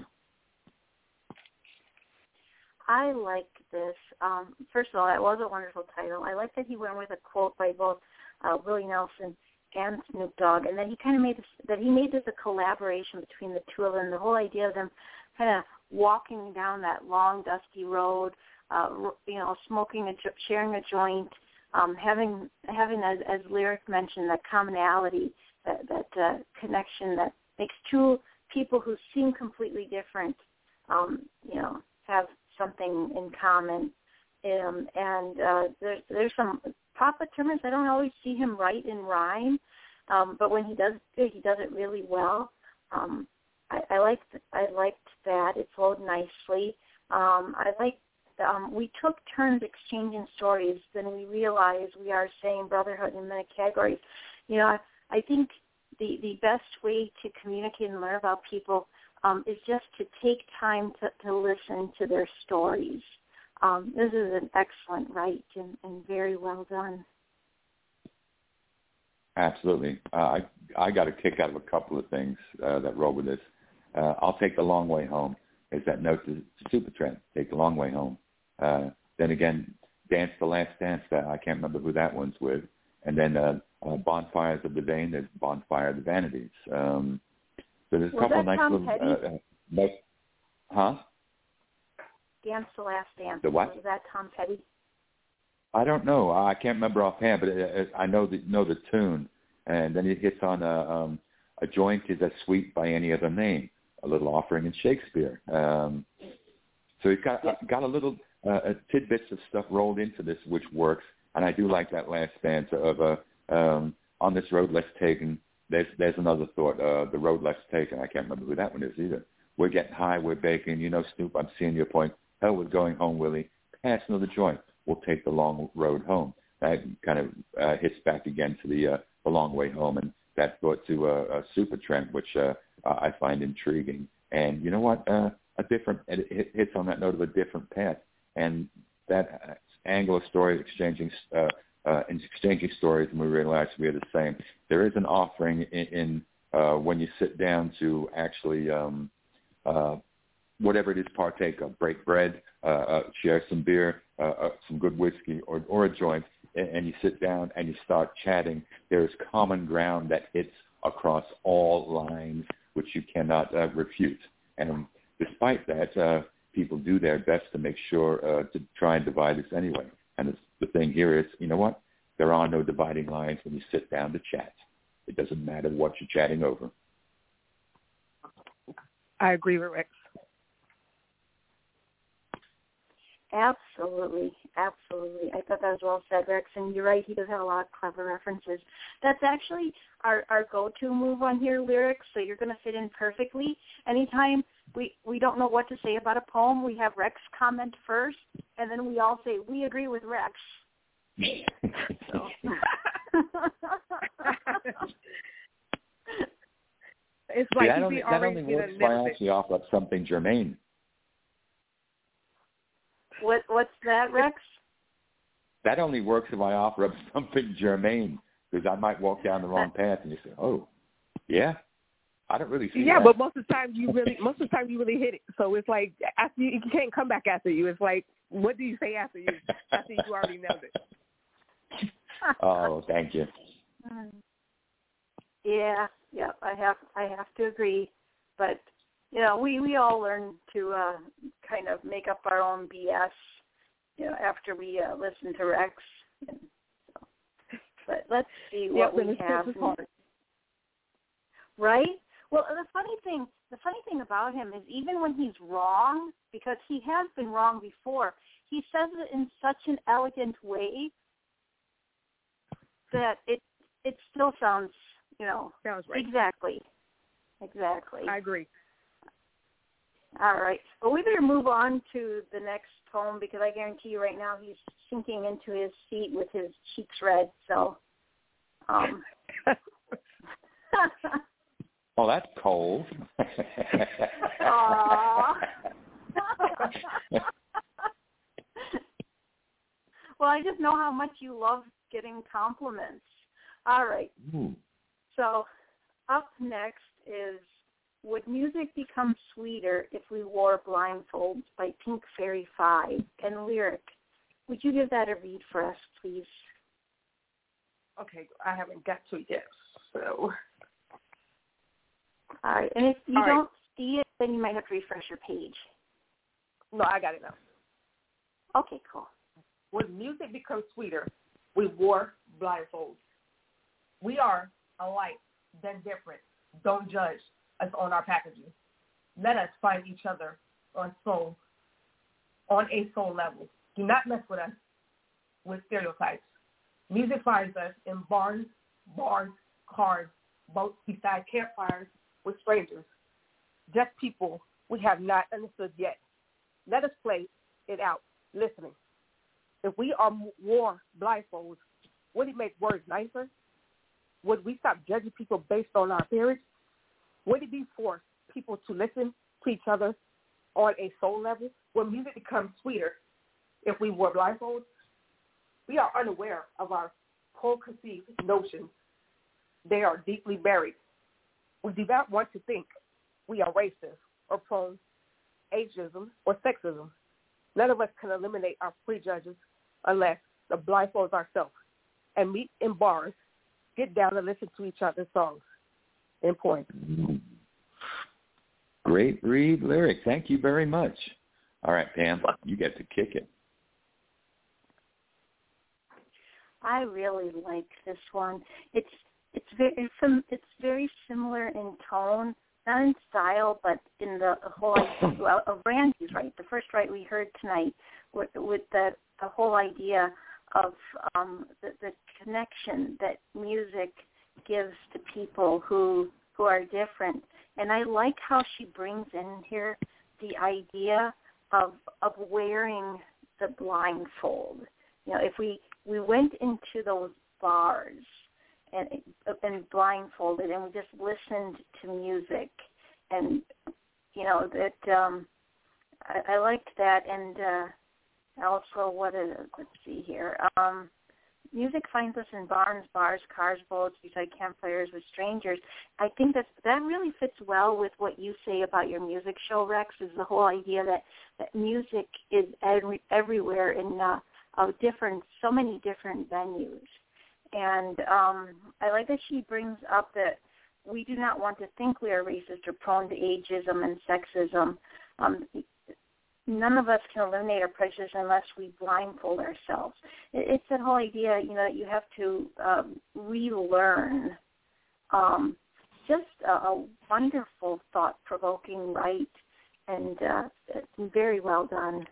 Speaker 1: I like this. Um, first of all, that was a wonderful title. I like that he went with a quote by both uh, Willie Nelson and Snoop Dogg, and then he kind of made this, that he made this a collaboration between the two of them. The whole idea of them kind of walking down that long, dusty road uh, you know, smoking, a, sharing a joint, um, having, having as, as Lyric mentioned, that commonality, that, that uh, connection that makes two people who seem completely different, um, you know, have something in common. Um, and uh, there, there's some Papa Terminus, I don't always see him write in rhyme, um, but when he does it, he does it really well. Um, I, I liked I liked that. It flowed nicely. Um, I liked um, we took turns exchanging stories. Then we realized we are saying brotherhood in many categories. You know, I, I think the the best way to communicate and learn about people um, is just to take time to, to listen to their stories. Um, this is an excellent write and, and very well done.
Speaker 4: Absolutely. Uh, I I got a kick out of a couple of things uh, that roll with this. Uh, I'll take the long way home. Is that note to Supertramp? Take the long way home. Uh, then again, Dance the Last Dance. That I can't remember who that one's with. And then uh, uh, Bonfires of the Vain. There's Bonfire of the Vanities. Um, so there's a
Speaker 1: Was
Speaker 4: couple
Speaker 1: that
Speaker 4: of nice
Speaker 1: Tom
Speaker 4: little.
Speaker 1: Petty?
Speaker 4: Uh, uh, nice, huh?
Speaker 1: Dance the Last Dance.
Speaker 4: The what?
Speaker 1: Was that Tom Petty?
Speaker 4: I don't know. I can't remember offhand, but it, it, I know the know the tune. And then it hits on a, um, a joint is as sweet by any other name. A little offering in Shakespeare. Um, so he's got uh, got a little uh, tidbits of stuff rolled into this, which works. And I do like that last stanza of uh, um, on this road less taken. There's there's another thought. Uh, the road less taken. I can't remember who that one is either. We're getting high. We're baking. You know, Snoop. I'm seeing your point. Hell, we're going home, Willie. Pass another joint. We'll take the long road home. That kind of uh, hits back again to the uh, the long way home, and that thought to uh, a Supertramp, which uh, I find intriguing. And you know what? Uh, a different it hits on that note of a different path, and that angle of story exchanging uh, uh, in exchanging stories, and we realize we are the same. There is an offering in, in uh, when you sit down to actually. Um, uh, whatever it is, partake of, break bread, uh, uh, share some beer, uh, uh, some good whiskey, or, or a joint, and, and you sit down and you start chatting. There's common ground that hits across all lines, which you cannot uh, refute. And despite that, uh, people do their best to make sure uh, to try and divide us anyway. And it's, the thing here is, you know what? There are no dividing lines when you sit down to chat. It doesn't matter what you're chatting over.
Speaker 7: I agree with Rex.
Speaker 1: Absolutely, absolutely. I thought that was well said, Rex, and you're right, he does have a lot of clever references. That's actually our, our go-to move on here, Lyrics, so you're going to fit in perfectly. Anytime we, we don't know what to say about a poem, we have Rex comment first, and then we all say, we agree with Rex. So.
Speaker 7: It's like
Speaker 4: See, that only, that only works if I actually offer up something germane.
Speaker 1: What What's that, Rex?
Speaker 4: That only works if I offer up something germane, because I might walk down the wrong path and you say, "Oh, yeah, I don't really see
Speaker 7: yeah,
Speaker 4: that."
Speaker 7: but most of the time you really, most of the time you really hit it. So it's like after you, you can't come back after you. It's like, what do you say after you? After you already nailed it.
Speaker 4: Oh, thank you.
Speaker 1: Yeah, yeah, I have, I have to agree, but. You know, we, we all learn to uh, kind of make up our own B S, you know, after we uh, listen to Rex. And so, but let's see what
Speaker 7: yep,
Speaker 1: we have. Right? Well, the funny thing, the funny thing about him is even when he's wrong, because he has been wrong before, he says it in such an elegant way that it it still sounds, you know,
Speaker 7: sounds right.
Speaker 1: Exactly, exactly.
Speaker 7: I agree.
Speaker 1: All right. Well, we better move on to the next poem because I guarantee you right now he's sinking into his seat with his cheeks red. So, um.
Speaker 4: Oh, that's cold.
Speaker 1: Aww. Well, I just know how much you love getting compliments. All right.
Speaker 4: Ooh.
Speaker 1: So, up next is Would Music Become Sweeter If We Wore Blindfolds by Pink Fairy five. And Lyric, would you give that a read for us, please?
Speaker 7: Okay, I haven't got to it yet, so.
Speaker 1: All right, and if you
Speaker 7: All
Speaker 1: don't
Speaker 7: right.
Speaker 1: see it, then you might have to refresh your page.
Speaker 7: No, I got it now.
Speaker 1: Okay, cool.
Speaker 7: When music becomes sweeter, we wore blindfolds. We are alike, then different. Don't judge us on our packaging. Let us find each other on soul, on a soul level. Do not mess with us with stereotypes. Music finds us in barns, bars, cars, boats, beside campfires with strangers. Just people we have not understood yet. Let us play it out, listening. If we are wore blindfolds, would it make words nicer? Would we stop judging people based on our appearance? Would it be forced people to listen to each other on a soul level? Would music become sweeter if we wore blindfolds? We are unaware of our preconceived notions. They are deeply buried. We do not want to think we are racist or prone ageism or sexism. None of us can eliminate our prejudices unless the blindfolds ourselves and meet in bars, get down and listen to each other's songs. End point.
Speaker 4: Great read lyric. Thank you very much. All right, Pam, you get to kick it.
Speaker 1: I really like this one. It's it's very it's very similar in tone, not in style, but in the whole idea. Well, of Randy's right, the first right we heard tonight, with, with the the whole idea of um, the, the connection that music gives to people who who are different. And I like how she brings in here the idea of of wearing the blindfold. You know, if we, we went into those bars and and blindfolded and we just listened to music, and you know that um, I, I liked that, and uh, also what is let's see here. Um, Music finds us in barns, bars, cars, boats, beside campfires with strangers. I think that that really fits well with what you say about your music show, Rex, is the whole idea that, that music is every, everywhere in uh, uh, different, so many different venues. And um, I like that she brings up that we do not want to think we are racist or prone to ageism and sexism. Um, None of us can eliminate our prejudice unless we blindfold ourselves. It's that whole idea, you know, that you have to um, relearn. Um, just a, a wonderful, thought-provoking write, and uh, it's very well done.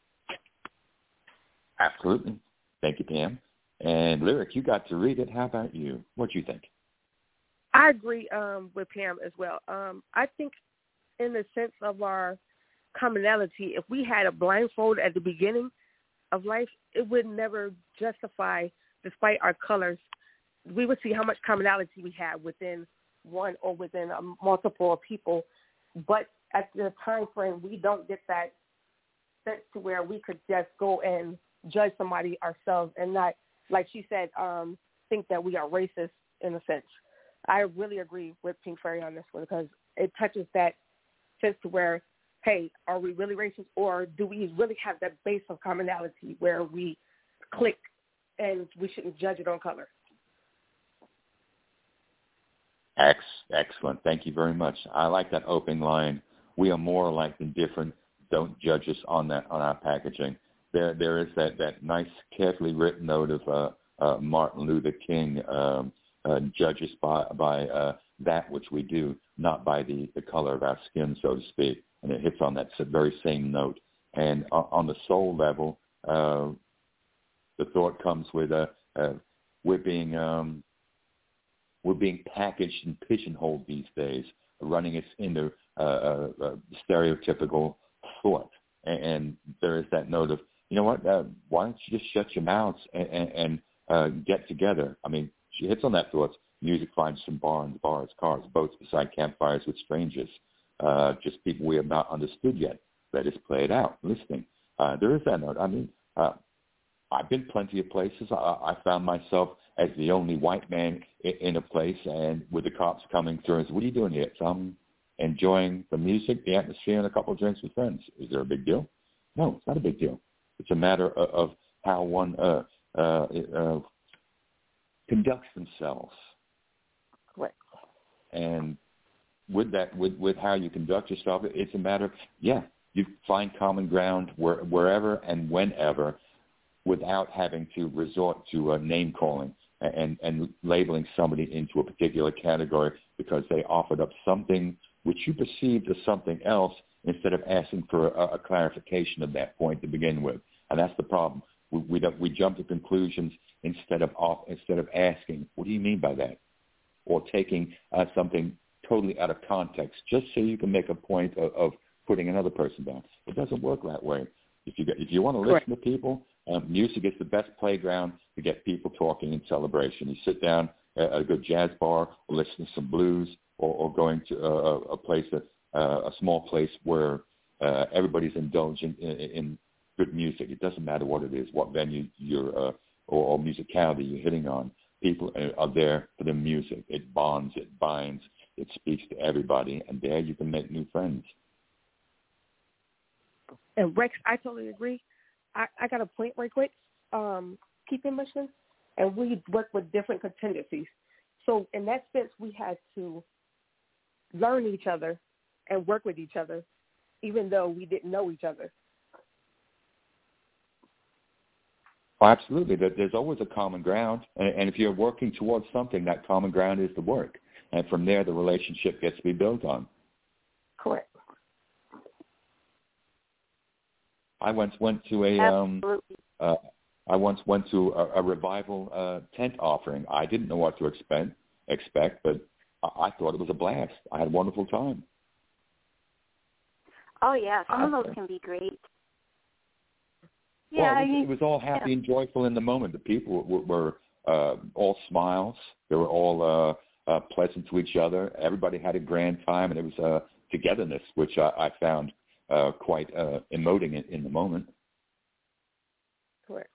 Speaker 4: Absolutely. Thank you, Pam. And Lyric, you got to read it. How about you? What do you think?
Speaker 7: I agree um, with Pam as well. Um, I think in the sense of our commonality, if we had a blindfold at the beginning of life, it would never justify, despite our colors, we would see how much commonality we have within one or within a multiple of people. But at the time frame, we don't get that sense to where we could just go and judge somebody ourselves and not, like she said, um, think that we are racist in a sense. I really agree with Pink Fairy on this one because it touches that sense to where, hey, are we really racist, or do we really have that base of commonality where we click and we shouldn't judge it on color?
Speaker 4: Ex- excellent. Thank you very much. I like that opening line. We are more alike than different. Don't judge us on that on our packaging. There, there is that, that nice, carefully written note of uh, uh, Martin Luther King. Um, uh, judge us by by uh, that which we do, not by the, the color of our skin, so to speak. And it hits on that very same note. And on the soul level, uh, the thought comes with uh, uh, we're being um, we're being packaged and pigeonholed these days, running us into uh, uh, uh, stereotypical thought. And, and there is that note of, you know what? Uh, why don't you just shut your mouths and, and, and uh, get together? I mean, she hits on that thought. Music finds some barns, bars, cars, boats beside campfires with strangers. Uh, just people we have not understood yet. Let us play it out, listening. Uh, there is that note. I mean, uh, I've been plenty of places. I, I found myself as the only white man in, in a place, and with the cops coming through, and said, what are you doing here? So I'm enjoying the music, the atmosphere, and a couple of drinks with friends. Is there a big deal? No, it's not a big deal. It's a matter of, of how one uh, uh, uh, conducts themselves.
Speaker 7: Correct.
Speaker 4: And with that, with, with how you conduct yourself, it's a matter of, yeah, you find common ground where, wherever and whenever without having to resort to uh, name calling and, and labeling somebody into a particular category because they offered up something which you perceived as something else instead of asking for a, a clarification of that point to begin with. And that's the problem. We, we, don't, we jump to conclusions instead of off, instead of asking, what do you mean by that? Or taking uh, something totally out of context just so you can make a point of, of putting another person down. It doesn't work that way. If you, if you want to listen Correct. to people, um, music is the best playground to get people talking in celebration. You sit down at a good jazz bar or listen to some blues or, or going to a, a place, that, uh, a small place where uh, everybody's indulging in, in good music. It doesn't matter what it is, what venue you're uh, or, or musicality you're hitting on. People are there for the music. It bonds, it binds, it speaks to everybody, and there you can make new friends.
Speaker 7: And Rex, I totally agree. I, I got a point right quick. Um, keep in mission, and we work with different contingencies. So in that sense, we had to learn each other and work with each other, even though we didn't know each other.
Speaker 4: Oh, absolutely. There's always a common ground, and if you're working towards something, that common ground is the work. And from there, the relationship gets to be built on.
Speaker 7: Correct.
Speaker 4: I once went to a um, uh, I once went to a, a revival uh, tent offering. I didn't know what to expect, expect, but I, I thought it was a blast. I had a wonderful time.
Speaker 1: Oh yeah, some I, of those can be great. Yeah,
Speaker 4: well, it was,
Speaker 1: I mean,
Speaker 4: it was all happy
Speaker 1: yeah.
Speaker 4: and joyful in the moment. The people were, were uh, all smiles. They were all uh, uh, pleasant to each other. Everybody had a grand time, and it was uh, togetherness, which I, I found uh, quite uh, emoting in, in the moment.
Speaker 7: Correct.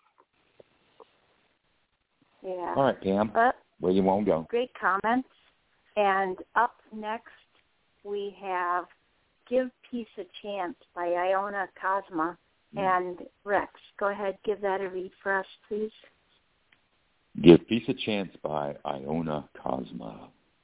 Speaker 1: Yeah.
Speaker 4: All right, Pam,
Speaker 1: but
Speaker 4: where you want to go?
Speaker 1: Great comments. And up next, we have Give Peace a Chance by Iona Cosma. And Rex, go ahead, give that a read for us, please.
Speaker 4: Give Peace a Chance by Iona Cosma.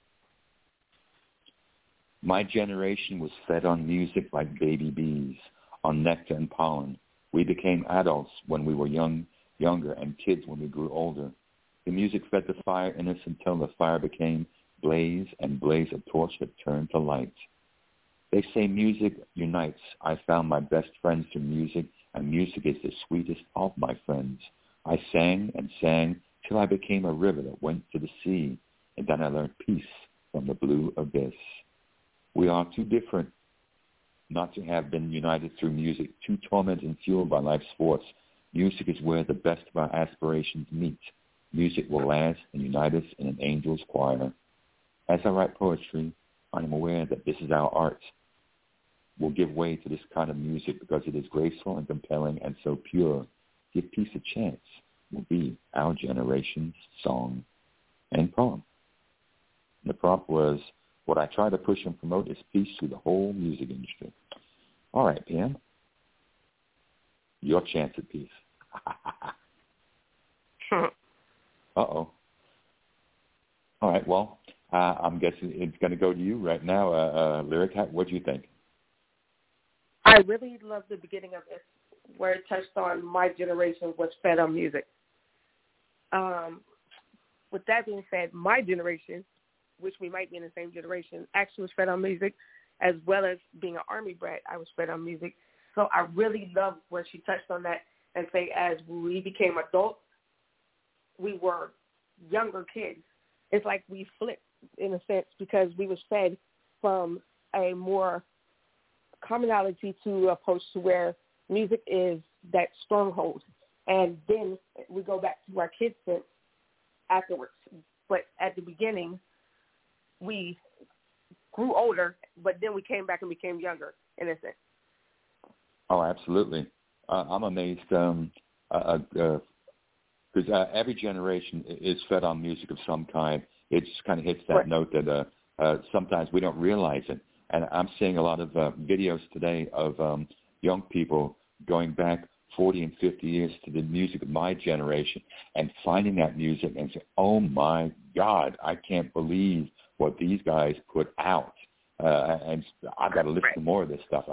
Speaker 4: My generation was fed on music like baby bees, on nectar and pollen. We became adults when we were young, younger, and kids when we grew older. The music fed the fire in us until the fire became blaze, and blaze a torch that turned to light. They say music unites. I found my best friends through music, and music is the sweetest of my friends. I sang and sang till I became a river that went to the sea, and then I learned peace from the blue abyss. We are too different not to have been united through music, too tormented and fueled by life's force. Music is where the best of our aspirations meet. Music will last and unite us in an angel's choir. As I write poetry, I am aware that this is our art. Will give way to this kind of music because it is graceful and compelling and so pure. Give Peace a Chance will be our generation's song and poem. And the prompt was, what I try to push and promote is peace through the whole music industry. All right, Pam. Your chance at peace. Uh-oh. All right, well, uh, I'm guessing it's going to go to you right now. Uh, uh, Lyric, what do you think?
Speaker 7: I really love the beginning of this, where it touched on my generation was fed on music. Um, with that being said, my generation, which we might be in the same generation, actually was fed on music, as well as being an Army brat, I was fed on music. So I really love where she touched on that and say as we became adults, we were younger kids. It's like we flipped in a sense because we was fed from a more commonality to approach to where music is that stronghold. And then we go back to our kids sense afterwards. But at the beginning, we grew older, but then we came back and became younger in a sense.
Speaker 4: Oh, absolutely. Uh, I'm amazed um, uh, uh, because uh, every generation is fed on music of some kind. It just kind of hits that right. note that uh, uh, sometimes we don't realize it. And I'm seeing a lot of uh, videos today of um, young people going back forty and fifty years to the music of my generation and finding that music and saying, oh, my God, I can't believe what these guys put out. Uh, and I've got to listen to more of this stuff. I,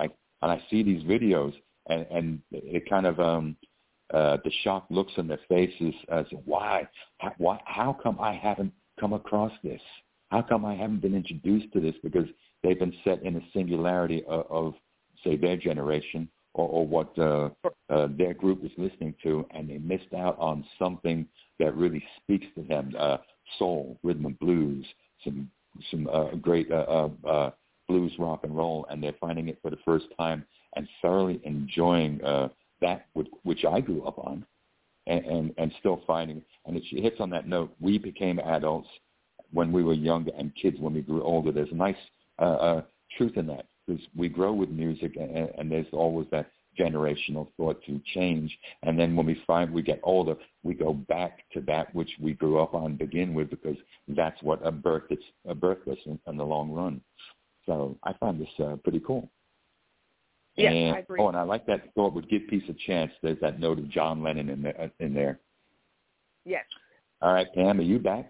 Speaker 4: and I see these videos, and, and it kind of um, uh, the shock looks on their faces as why, how, why, how come I haven't come across this? How come I haven't been introduced to this? Because they've been set in a singularity of, of say, their generation or, or what uh, uh, their group was listening to, and they missed out on something that really speaks to them, uh, soul, rhythm and blues, some some uh, great uh, uh, uh, blues, rock and roll, and they're finding it for the first time and thoroughly enjoying uh, that which, which I grew up on, and, and, and still finding, and it hits on that note, we became adults when we were younger and kids when we grew older. There's a nice uh, uh, truth in that, because we grow with music, and, and there's always that generational thought to change. And then when we find we get older, we go back to that which we grew up on to begin with, because that's what a birth is, a birth is in, in the long run. So I find this uh, pretty cool.
Speaker 7: Yeah,
Speaker 4: and,
Speaker 7: I agree.
Speaker 4: Oh, and I like that thought would give peace a chance. There's that note of John Lennon in there. In there.
Speaker 7: Yes.
Speaker 4: All right, Pam, are you back?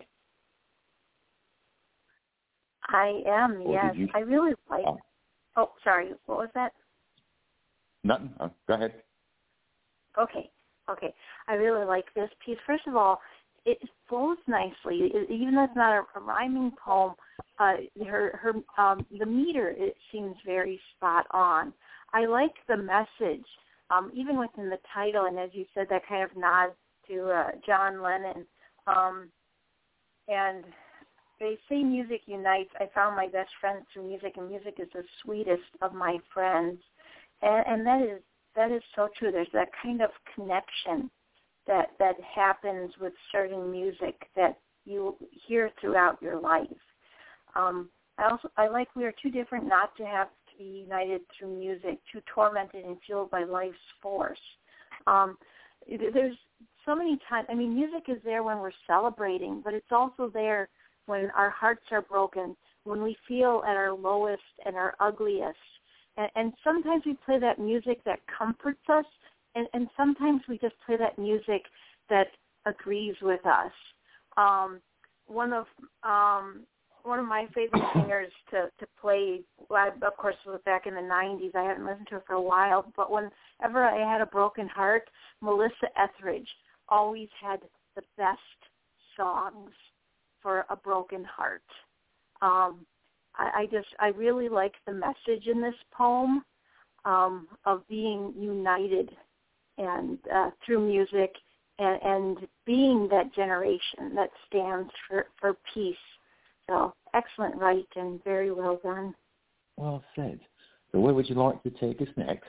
Speaker 1: I am,
Speaker 4: Or
Speaker 1: yes.
Speaker 4: you...
Speaker 1: I really like...
Speaker 4: Oh.
Speaker 1: oh, sorry. What was that?
Speaker 4: Nothing. Oh, go ahead.
Speaker 1: Okay, okay. I really like this piece. First of all, it flows nicely. It, even though it's not a, a rhyming poem, uh, her, her, um, the meter, it seems very spot on. I like the message, um, even within the title, and as you said, that kind of nod to uh, John Lennon. Um, and they say music unites. I found my best friends through music, and music is the sweetest of my friends. And, and that is that is so true. There's that kind of connection that that happens with certain music that you hear throughout your life. Um, I also I like we are too different not to have to be united through music, too tormented and fueled by life's force. Um, there's so many times. I mean, music is there when we're celebrating, but it's also there when our hearts are broken, when we feel at our lowest and our ugliest. And, and sometimes we play that music that comforts us, and, and sometimes we just play that music that agrees with us. Um, one of um, one of my favorite singers to, to play, well, of course, was back in the nineties. I haven't listened to her for a while, but whenever I had a broken heart, Melissa Etheridge always had the best songs for a broken heart. Um, I, I just, I really like the message in this poem um, of being united and uh, through music and, and being that generation that stands for, for peace. So excellent write and very well done.
Speaker 4: Well said. So where would you like to take us next?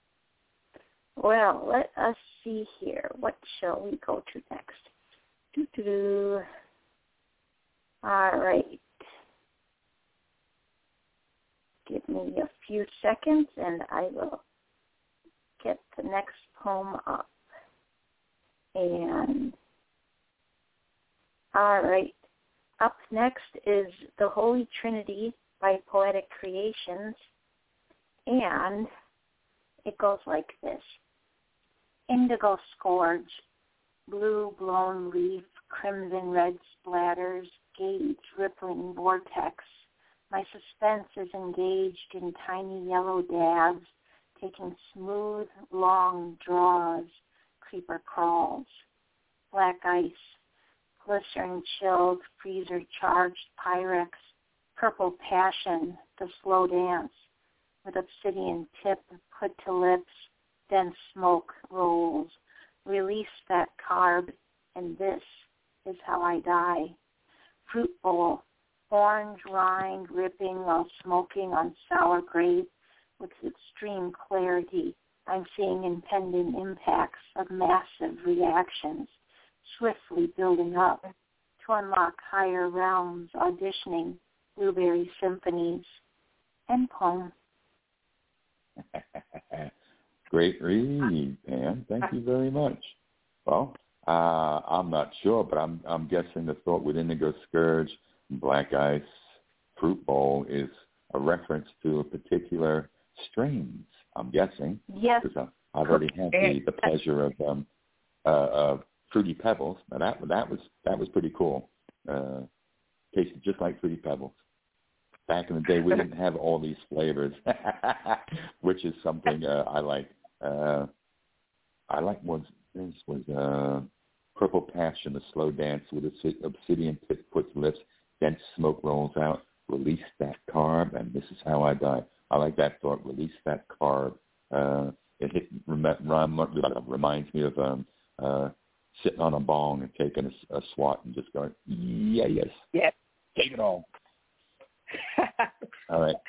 Speaker 1: Well, let us see here. What shall we go to next? Doo-doo-doo. All right. Give me a few seconds, and I will get the next poem up. And, all right. Up next is The Holy Trinity by Poetic Creations, and it goes like this. Indigo scourge, blue blown leaf, crimson red splatters, gauge rippling vortex. My suspense is engaged in tiny yellow dabs, taking smooth, long draws, creeper crawls. Black ice, glycerin chilled, freezer-charged Pyrex, purple passion, the slow dance, with obsidian tip put to lips, dense smoke rolls. Release that carb, and this is how I die. Fruit bowl, orange rind ripping while smoking on sour grape with extreme clarity. I'm seeing impending impacts of massive reactions, swiftly building up to unlock higher realms, auditioning blueberry symphonies. End poem.
Speaker 4: Great read, Pam. Thank you very much. Well, uh, I'm not sure, but I'm I'm guessing the thought with Indigo Scourge and Black Ice Fruit Bowl is a reference to a particular strains, I'm guessing.
Speaker 1: Yes.
Speaker 4: Because I've already had the, the pleasure of um, uh, uh, Fruity Pebbles. Now that that was that was pretty cool. Uh, tasted just like Fruity Pebbles. back in the day, we didn't have all these flavors, which is something uh, I like. Uh, I like was this was uh, Purple Passion, the slow dance with obsidian pit puts lifts, dense smoke rolls out. Release that carb, and this is how I die. I like that thought. Release that carb. Uh, it hit, rem, rem, reminds me of um, uh, sitting on a bong and taking a, a swat and just going, yeah, yes,
Speaker 10: yeah,
Speaker 4: take it all. All right.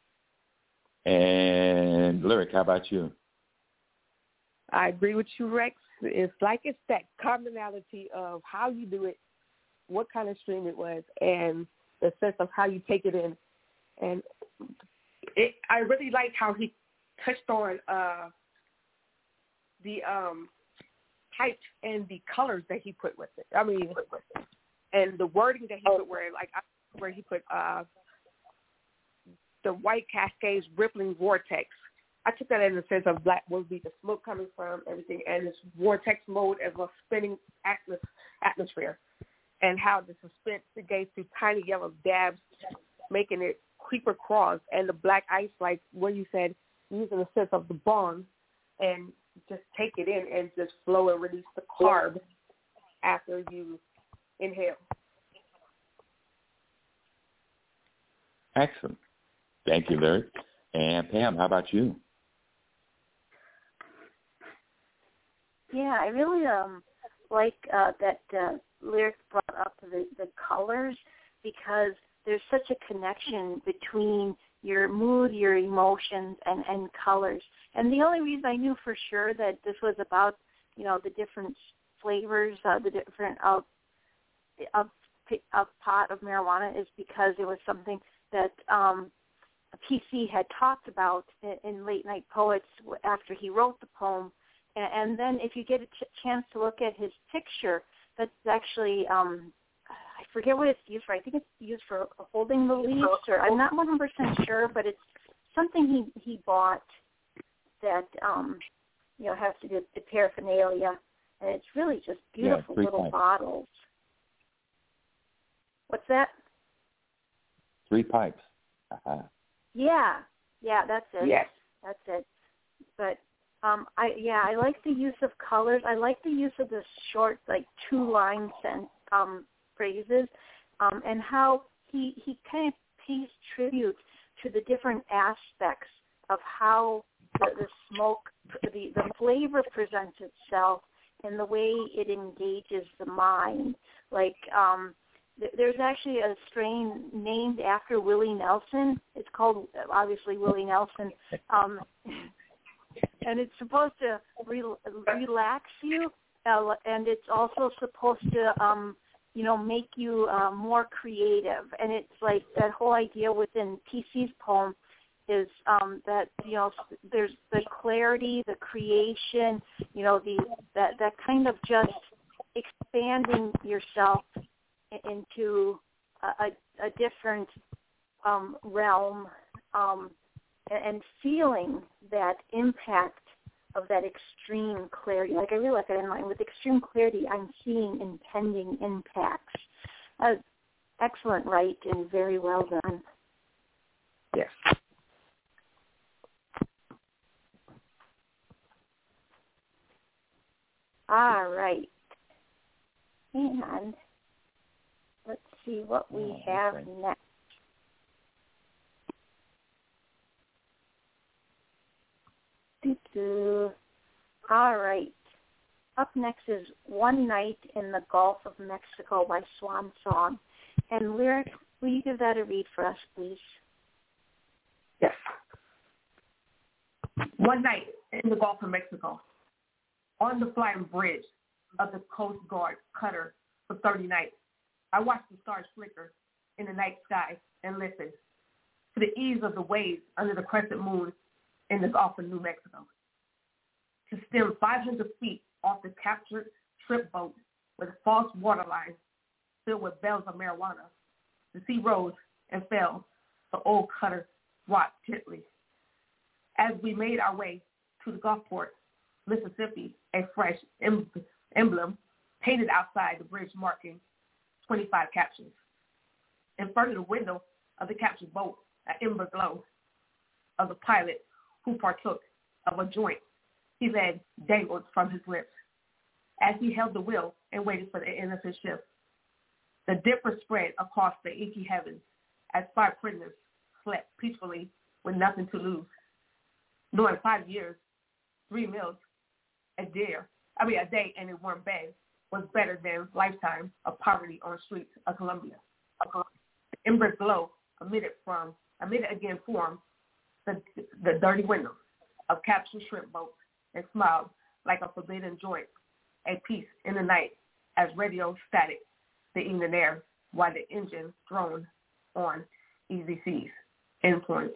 Speaker 4: And Lyric, how about you?
Speaker 10: I agree with you, Rex. It's like it's that commonality of how you do it, what kind of stream it was, and the sense of how you take it in. And it, I really liked how he touched on uh, the um, types and the colors that he put with it. I mean, and the wording that he put where, like, where he put uh, the white cascades, rippling vortex. I took that in the sense of black would be the smoke coming from everything, and this vortex mode of a spinning atmos- atmosphere, and how the suspense it gave through tiny yellow dabs, making it creep across, and the black ice, like what you said, using the sense of the bong, and just take it in and just flow and release the carb after you inhale.
Speaker 4: Excellent. Thank you, Larry. And Pam, how about you?
Speaker 1: Yeah, I really um like uh, that uh, Lyric brought up the, the colors, because there's such a connection between your mood, your emotions, and, and colors. And the only reason I knew for sure that this was about, you know, the different flavors, uh, the different of, of, of pot of marijuana is because it was something that um, P C had talked about in, in Late Night Poets after he wrote the poem. And then if you get a ch- chance to look at his picture, that's actually, um, I forget what it's used for. I think it's used for holding the leaves, or I'm not one hundred percent sure, but it's something he, he bought that, um, you know, has to do with the paraphernalia. And it's really just beautiful
Speaker 4: yeah,
Speaker 1: little
Speaker 4: pipes.
Speaker 1: bottles. What's that?
Speaker 4: Three pipes. Uh-huh.
Speaker 1: Yeah, yeah, that's it.
Speaker 10: Yes.
Speaker 1: That's it. But Um, I yeah, I like the use of colors. I like the use of the short, like two line sen- um, phrases, um, and how he he kind of pays tribute to the different aspects of how the, the smoke, the the flavor presents itself, and the way it engages the mind. Like um, th- there's actually a strain named after Willie Nelson. It's called obviously Willie Nelson. Um, And it's supposed to re- relax you, uh, and it's also supposed to, um, you know, make you uh, more creative. And it's like that whole idea within P C's poem is um, that, you know, there's the clarity, the creation, you know, the that, that kind of just expanding yourself into a, a, a different um, realm. Um, and feeling that impact of that extreme clarity. Like I really like that in mind. With extreme clarity, I'm seeing impending impacts. Uh, excellent, right, and very well done.
Speaker 10: Yes.
Speaker 1: All right. And let's see what we
Speaker 4: Oh,
Speaker 1: have
Speaker 4: okay.
Speaker 1: next. Doo-doo. All right. Up next is One Night in the Gulf of Mexico by Swan Song. And Lyric, will you give that a read for us, please?
Speaker 7: Yes. One night in the Gulf of Mexico, on the flying bridge of the Coast Guard cutter for thirty nights, I watched the stars flicker in the night sky and listened to the ease of the waves under the crescent moon in the Gulf of New Mexico. To stem five hundred feet off the captured trip boat with false water lines filled with bales of marijuana, the sea rose and fell. The old cutter rocked gently. As we made our way to the Gulfport, Mississippi, a fresh em- emblem painted outside the bridge marking twenty-five captions. In front of the window of the captured boat, an ember glow of the pilot who partook of a joint his head dangled from his lips as he held the wheel and waited for the end of his shift. The dipper spread across the inky heavens as five prisoners slept peacefully with nothing to lose. Knowing five years, three meals a day, I mean a day in a warm bed was better than lifetime of poverty on the streets of Colombia. The embers glow emitted from emitted again formed the, the dirty windows of captured shrimp boats and smiled like a forbidden joint, a peace in the night as radio static the evening air while the engine droned on easy seas. End point.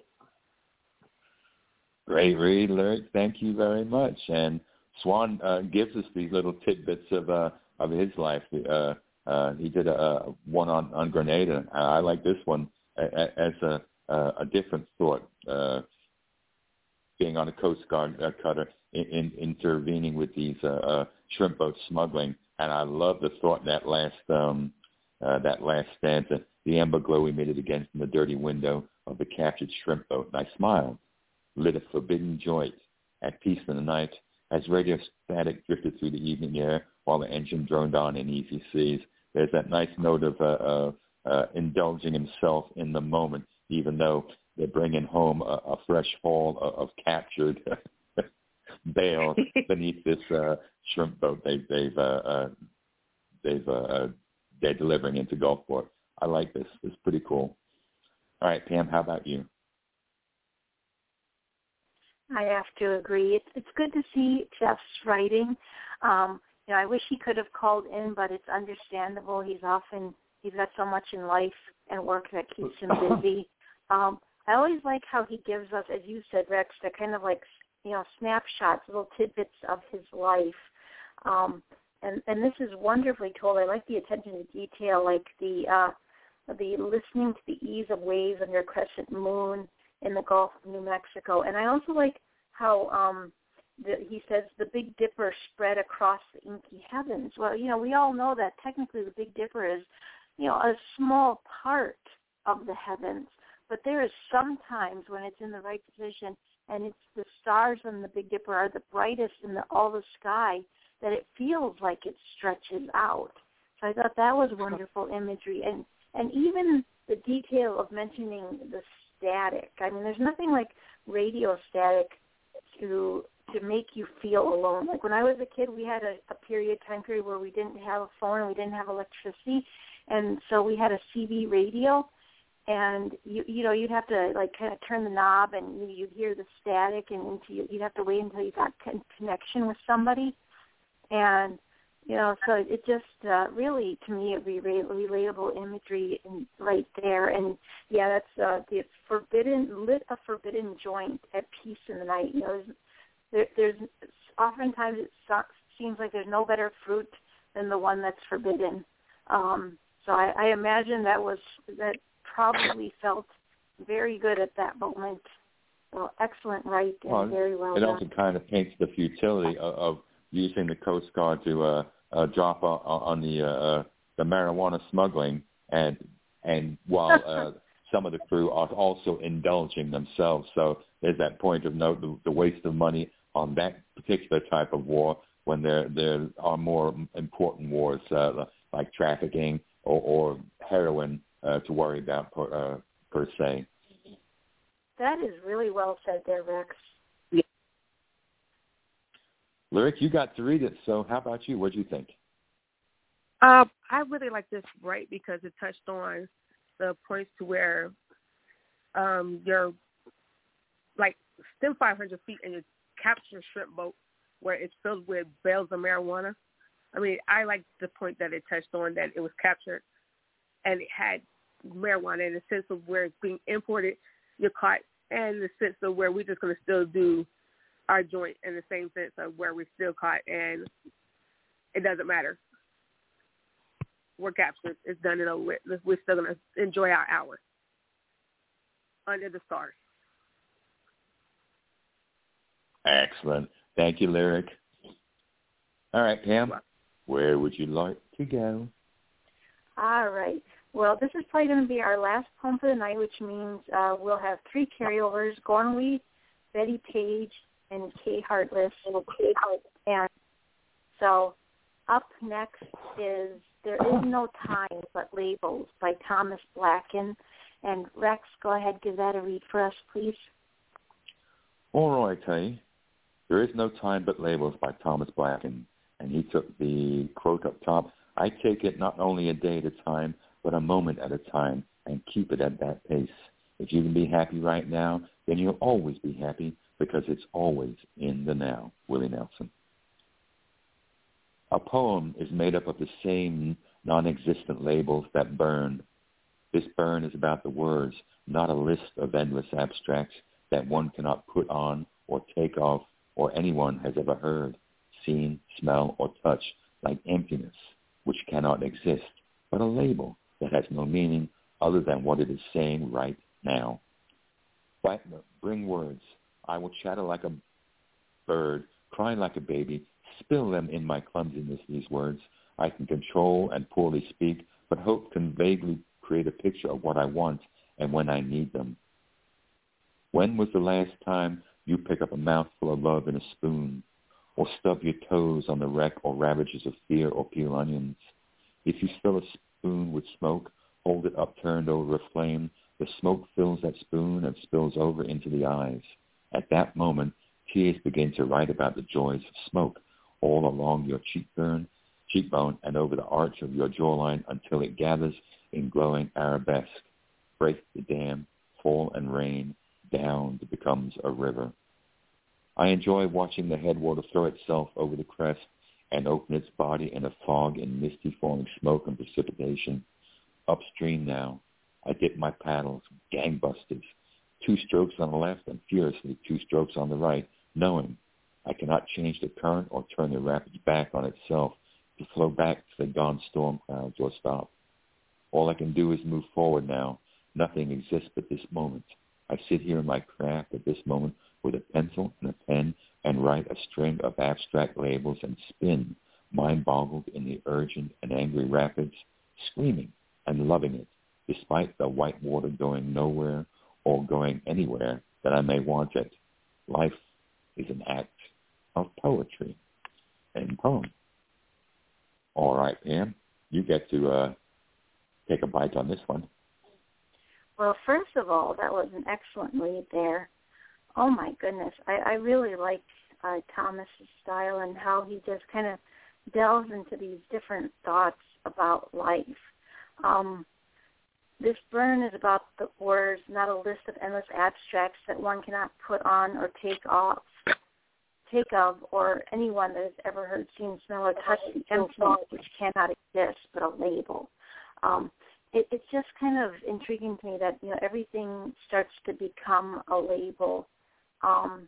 Speaker 4: Great read, Lyric. Thank you very much. And Swan uh, gives us these little tidbits of uh, of his life. Uh, uh, he did a, a one on, on Grenada. I, I like this one as a, a, a different thought, uh, being on a Coast Guard uh, cutter, in, in, intervening with these uh, uh, shrimp boat smuggling. And I love the thought in that last, um, uh, that last stanza, the amber glow emitted against the dirty window of the captured shrimp boat. And I smiled, lit a forbidden joint at peace in the night as radio static drifted through the evening air while the engine droned on in easy seas. There's that nice note of uh, uh, uh, indulging himself in the moment, even though they're bringing home a, a fresh haul of, of captured bale beneath this uh, shrimp boat they, they've uh, uh, they've uh, uh, they're delivering into Gulfport. I like this. It's pretty cool. All right, Pam, how about you?
Speaker 1: I have to agree. It's it's good to see Jeff's writing. Um, you know, I wish he could have called in, but it's understandable. He's often he's got so much in life and work that keeps him busy. Um, I always like how he gives us, as you said, Rex, the kind of like you know snapshots, little tidbits of his life. Um, and and this is wonderfully told. I like the attention to detail, like the uh, the listening to the ease of waves under a crescent moon in the Gulf of New Mexico. And I also like how um, the, he says the Big Dipper spread across the inky heavens. Well, you know, we all know that technically the Big Dipper is, you know, a small part of the heavens, but there is sometimes when it's in the right position and it's the stars on the Big Dipper are the brightest in the, all the sky that it feels like it stretches out. So I thought that was wonderful imagery. And, and even the detail of mentioning the static. I mean, there's nothing like radio static to to make you feel alone. Like when I was a kid, we had a, a period, time period where we didn't have a phone and we didn't have electricity, and so we had a C B radio, and you you know you'd have to like kind of turn the knob and you, you'd hear the static, and until you'd have to wait until you got con- connection with somebody, and you know so it just uh, really to me it'd be re- relatable imagery in, right there. And yeah, that's uh, the forbidden lit a forbidden joint at peace in the night. You know, there's, there, there's oftentimes it so, seems like there's no better fruit than the one that's forbidden. Um, so I, I imagine that was that probably felt very good at that moment. Well, excellent write and well, very well
Speaker 4: it
Speaker 1: done.
Speaker 4: It also kind of paints the futility of, of using the Coast Guard to uh, uh, drop on, on the uh, the marijuana smuggling, and and while uh, some of the crew are also indulging themselves. So there's that point of note, the, the waste of money on that particular type of war when there there are more important wars uh, like trafficking or, or heroin uh, to worry about per, uh, per se.
Speaker 1: That is really well said there, Rex.
Speaker 4: Lyric, you got to read it, so how about you? What do you think?
Speaker 10: Uh, I really like this right because it touched on the points to where um, you're like still five hundred feet and you capture a shrimp boat where it's filled with bales of marijuana. I mean, I like the point that it touched on that it was captured and it had marijuana in the sense of where it's being imported, you're caught, and the sense of where we're just going to still do our joint in the same sense of where we're still caught and it doesn't matter. We're captured. It's done and over with. We're still going to enjoy our hour under the stars.
Speaker 4: Excellent. Thank you, Lyric. All right, Pam, where would you like to go?
Speaker 1: All right. Well, this is probably going to be our last poem for the night, which means uh, we'll have three carryovers, Gormley, Betty Page, and Kay Heartless. And so up next is There Is No Time But Labels by Thomas Blacken. And Rex, go ahead, give that a read for us, please.
Speaker 4: All right, hey. There Is No Time But Labels by Thomas Blacken. And he took the quote up top, I take it not only a day at a time, but a moment at a time, and keep it at that pace. If you can be happy right now, then you'll always be happy, because it's always in the now. Willie Nelson. A poem is made up of the same non-existent labels that burn. This burn is about the words, not a list of endless abstracts that one cannot put on or take off or anyone has ever heard, seen, smell, or touch, like emptiness, which cannot exist, but a label that has no meaning other than what it is saying right now. But bring words. I will chatter like a bird, cry like a baby, spill them in my clumsiness, these words. I can control and poorly speak, but hope can vaguely create a picture of what I want and when I need them. When was the last time you pick up a mouthful of love in a spoon, or stub your toes on the wreck or ravages of fear, or peel onions? If you fill a spoon with smoke, hold it upturned over a flame, the smoke fills that spoon and spills over into the eyes. At that moment, tears begin to write about the joys of smoke all along your cheekbone, cheekbone and over the arch of your jawline until it gathers in glowing arabesque. Break the dam, fall and rain, down it becomes a river. I enjoy watching the headwater throw itself over the crest and open its body in a fog in misty falling smoke and precipitation. Upstream now, I dip my paddles, gangbusters, two strokes on the left and furiously two strokes on the right, knowing I cannot change the current or turn the rapids back on itself to flow back to the gone storm clouds or stop. All I can do is move forward now. Nothing exists but this moment. I sit here in my craft at this moment with a pencil and a pen and write a string of abstract labels and spin, mind-boggled in the urgent and angry rapids, screaming and loving it, despite the white water going nowhere or going anywhere that I may want it. Life is an act of poetry. End poem. All right, Pam, you get to uh, take a bite on this one.
Speaker 1: Well, first of all, that was an excellent read there. Oh, my goodness. I, I really like uh, Thomas's style and how he just kind of delves into these different thoughts about life. Um, this burn is about the words, not a list of endless abstracts that one cannot put on or take off, take of, or anyone that has ever heard, seen, smell, or touched the emptiness which cannot exist, but a label. Um, it, it's just kind of intriguing to me that, you know, everything starts to become a label. Um,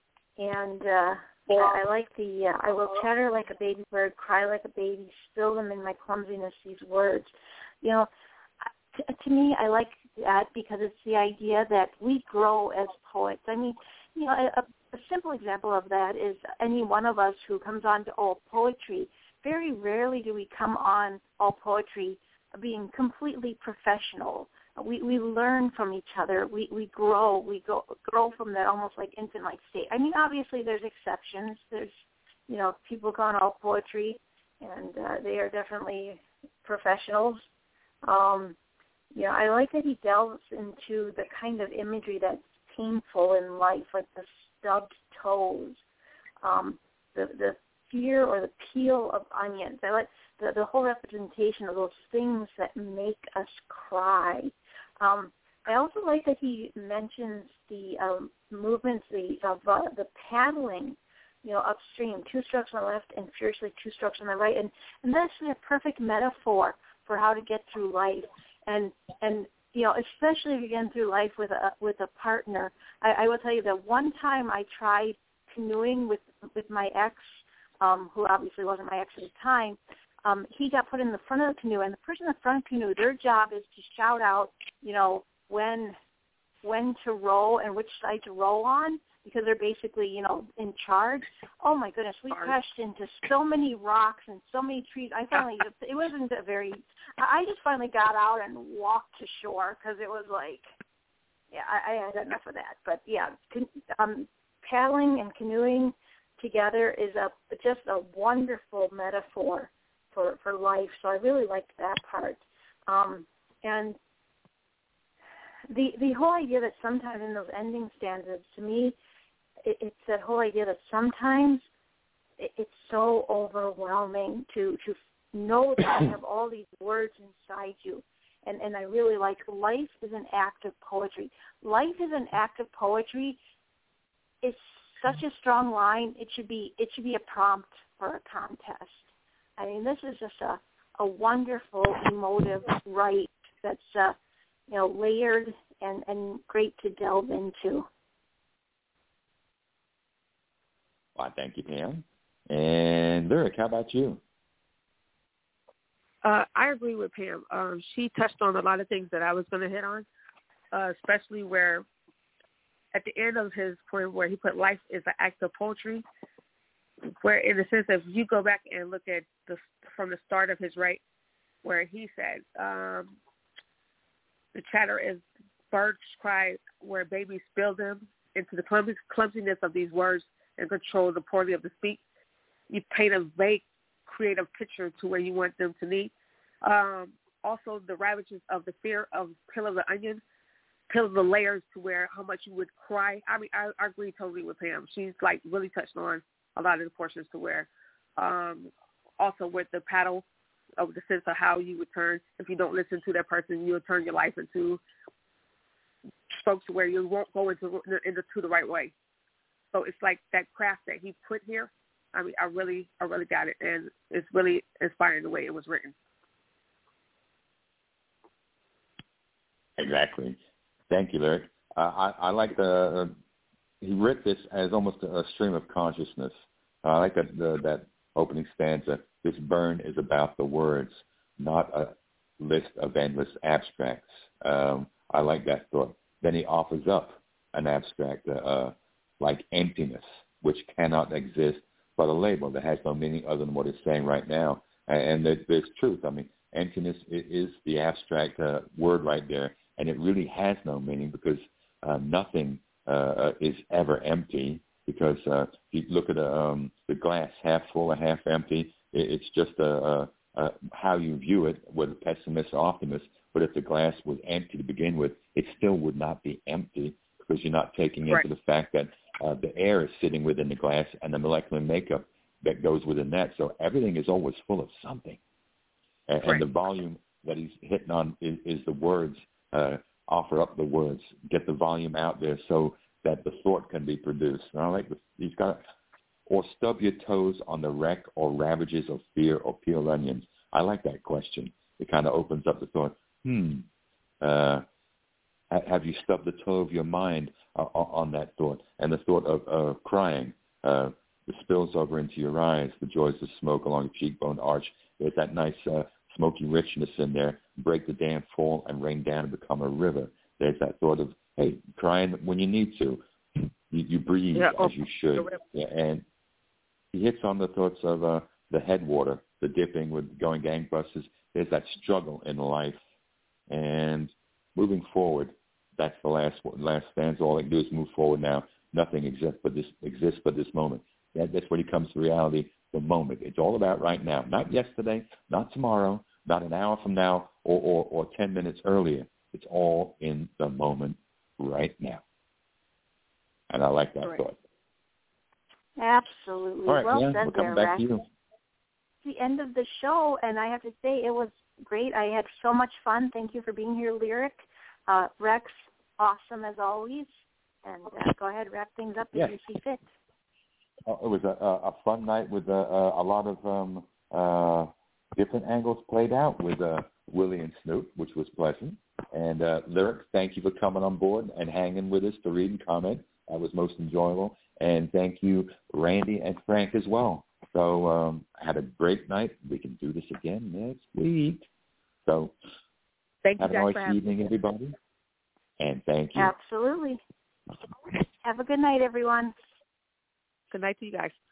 Speaker 1: and uh, I, I like the, uh, I will chatter like a baby bird, cry like a baby, spill them in my clumsiness, these words. You know, to, to me, I like that because it's the idea that we grow as poets. I mean, you know, a, a simple example of that is any one of us who comes on to All Poetry. Very rarely do we come on All Poetry being completely professional. We we learn from each other. We we grow. We go grow from that almost like infant-like state. I mean, obviously there's exceptions. There's, you know, people go on All Poetry, and uh, they are definitely professionals. Um, you know, I like that he delves into the kind of imagery that's painful in life, like the stubbed toes, um, the the fear or the peel of onions. I like the, the whole representation of those things that make us cry. Um, I also like that he mentions the um, movements the, of uh, the paddling, you know, upstream, two strokes on the left and furiously two strokes on the right. And, and that's a perfect metaphor for how to get through life. And, and you know, especially if you're getting through life with a, with a partner. I, I will tell you that one time I tried canoeing with, with my ex, um, who obviously wasn't my ex at the time. Um, he got put in the front of the canoe, and the person in the front of the canoe, their job is to shout out, you know, when when to row and which side to row on, because they're basically, you know, in charge. Oh, my goodness, we crashed into so many rocks and so many trees. I finally, it wasn't a very, I just finally got out and walked to shore because it was like, yeah, I, I had enough of that. But yeah, um, paddling and canoeing together is a just a wonderful metaphor for, for life. So I really liked that part. Um, and the the whole idea that sometimes in those ending stanzas, to me, it, it's that whole idea that sometimes it, it's so overwhelming to, to know that you have all these words inside you. And, and I really like life is an act of poetry. Life is an act of poetry. It's such a strong line. It should be it should be a prompt for a contest. I mean, this is just a, a wonderful, emotive write that's uh, you know layered and, and great to delve into.
Speaker 4: Well, thank you, Pam. And Lyric, how about you?
Speaker 10: Uh, I agree with Pam. Um, she touched on a lot of things that I was going to hit on, uh, especially where at the end of his poem where he put life is an act of poetry, where in the sense if you go back and look at the from the start of his right, where he said, um, the chatter is birds cry where babies spill them into the clumsy, clumsiness of these words and control the poorly of the speak. You paint a vague creative picture to where you want them to need. Um, also, the ravages of the fear of peel of the onion, peel of the layers to where how much you would cry. I mean, I, I agree totally with Pam. She's like really touched on a lot of the portions to where um, also with the paddle of the sense of how you would turn. If you don't listen to that person, you'll turn your life into spokes to where you won't go into, into to the right way. So it's like that craft that he put here. I mean, I really, I really got it, and it's really inspiring the way it was written.
Speaker 4: Exactly. Thank you, Lyric. Uh, I, I like the, uh, he wrote this as almost a, a stream of consciousness. Uh, I like that, the, that opening stanza. This burn is about the words, not a list of endless abstracts. Um, I like that thought. Then he offers up an abstract, uh, uh, like emptiness, which cannot exist but a label that has no meaning other than what it's saying right now. And, and there's truth. I mean, emptiness is the abstract uh, word right there, and it really has no meaning because uh, nothing uh, is ever empty because uh, if you look at a, um, the glass half full or half empty, it, it's just a, a, a, how you view it, whether pessimist or optimist. But if the glass was empty to begin with, it still would not be empty because you're not taking into
Speaker 10: right.
Speaker 4: the fact that Uh, the air is sitting within the glass and the molecular makeup that goes within that. So everything is always full of something. And,
Speaker 10: right.
Speaker 4: and the volume that he's hitting on is, is the words, uh, offer up the words, get the volume out there so that the thought can be produced. And I like the, he's got, or stub your toes on the wreck or ravages of fear or peel onions. I like that question. It kind of opens up the thought, hmm, uh, have you stubbed the toe of your mind uh, on that thought? And the thought of uh, crying, uh, it spills over into your eyes, the joys of smoke along the cheekbone arch. There's that nice uh, smoky richness in there. Break the dam, fall, and rain down and become a river. There's that thought of, hey, crying when you need to. You, you breathe
Speaker 10: yeah,
Speaker 4: as you should. Yeah, and he hits on the thoughts of uh, the headwater, the dipping with going gangbusters. There's that struggle in life. And moving forward, that's the last last stanza. All I can do is move forward now. Nothing exists but this exists but this moment. That, that's when he comes to reality, the moment. It's all about right now. Not yesterday, not tomorrow, not an hour from now, or, or, or ten minutes earlier. It's all in the moment right now. And I like that
Speaker 1: right.
Speaker 4: thought.
Speaker 1: Absolutely.
Speaker 4: All right,
Speaker 1: well
Speaker 4: yeah,
Speaker 1: said
Speaker 4: we're coming
Speaker 1: there,
Speaker 4: back
Speaker 1: Rex.
Speaker 4: to you.
Speaker 1: The end of the show, and I have to say it was great. I had so much fun. Thank you for being here, Lyric. Uh, Rex, awesome as always. And uh, go ahead, wrap things up
Speaker 4: yes.
Speaker 1: if you see fit.
Speaker 4: Uh, it was a, a fun night with uh, a lot of um, uh, different angles played out with uh, Willie and Snoop, which was pleasant. And uh, Lyric, thank you for coming on board and hanging with us to read and comment. That was most enjoyable. And thank you, Randy and Frank, as well. So um, I had a great night. We can do this again next week. So
Speaker 10: thank
Speaker 4: have
Speaker 10: you
Speaker 4: a
Speaker 10: guys
Speaker 4: nice
Speaker 10: for
Speaker 4: evening, everybody. And thank you.
Speaker 1: Absolutely. Have a good night, everyone.
Speaker 10: Good night to you guys.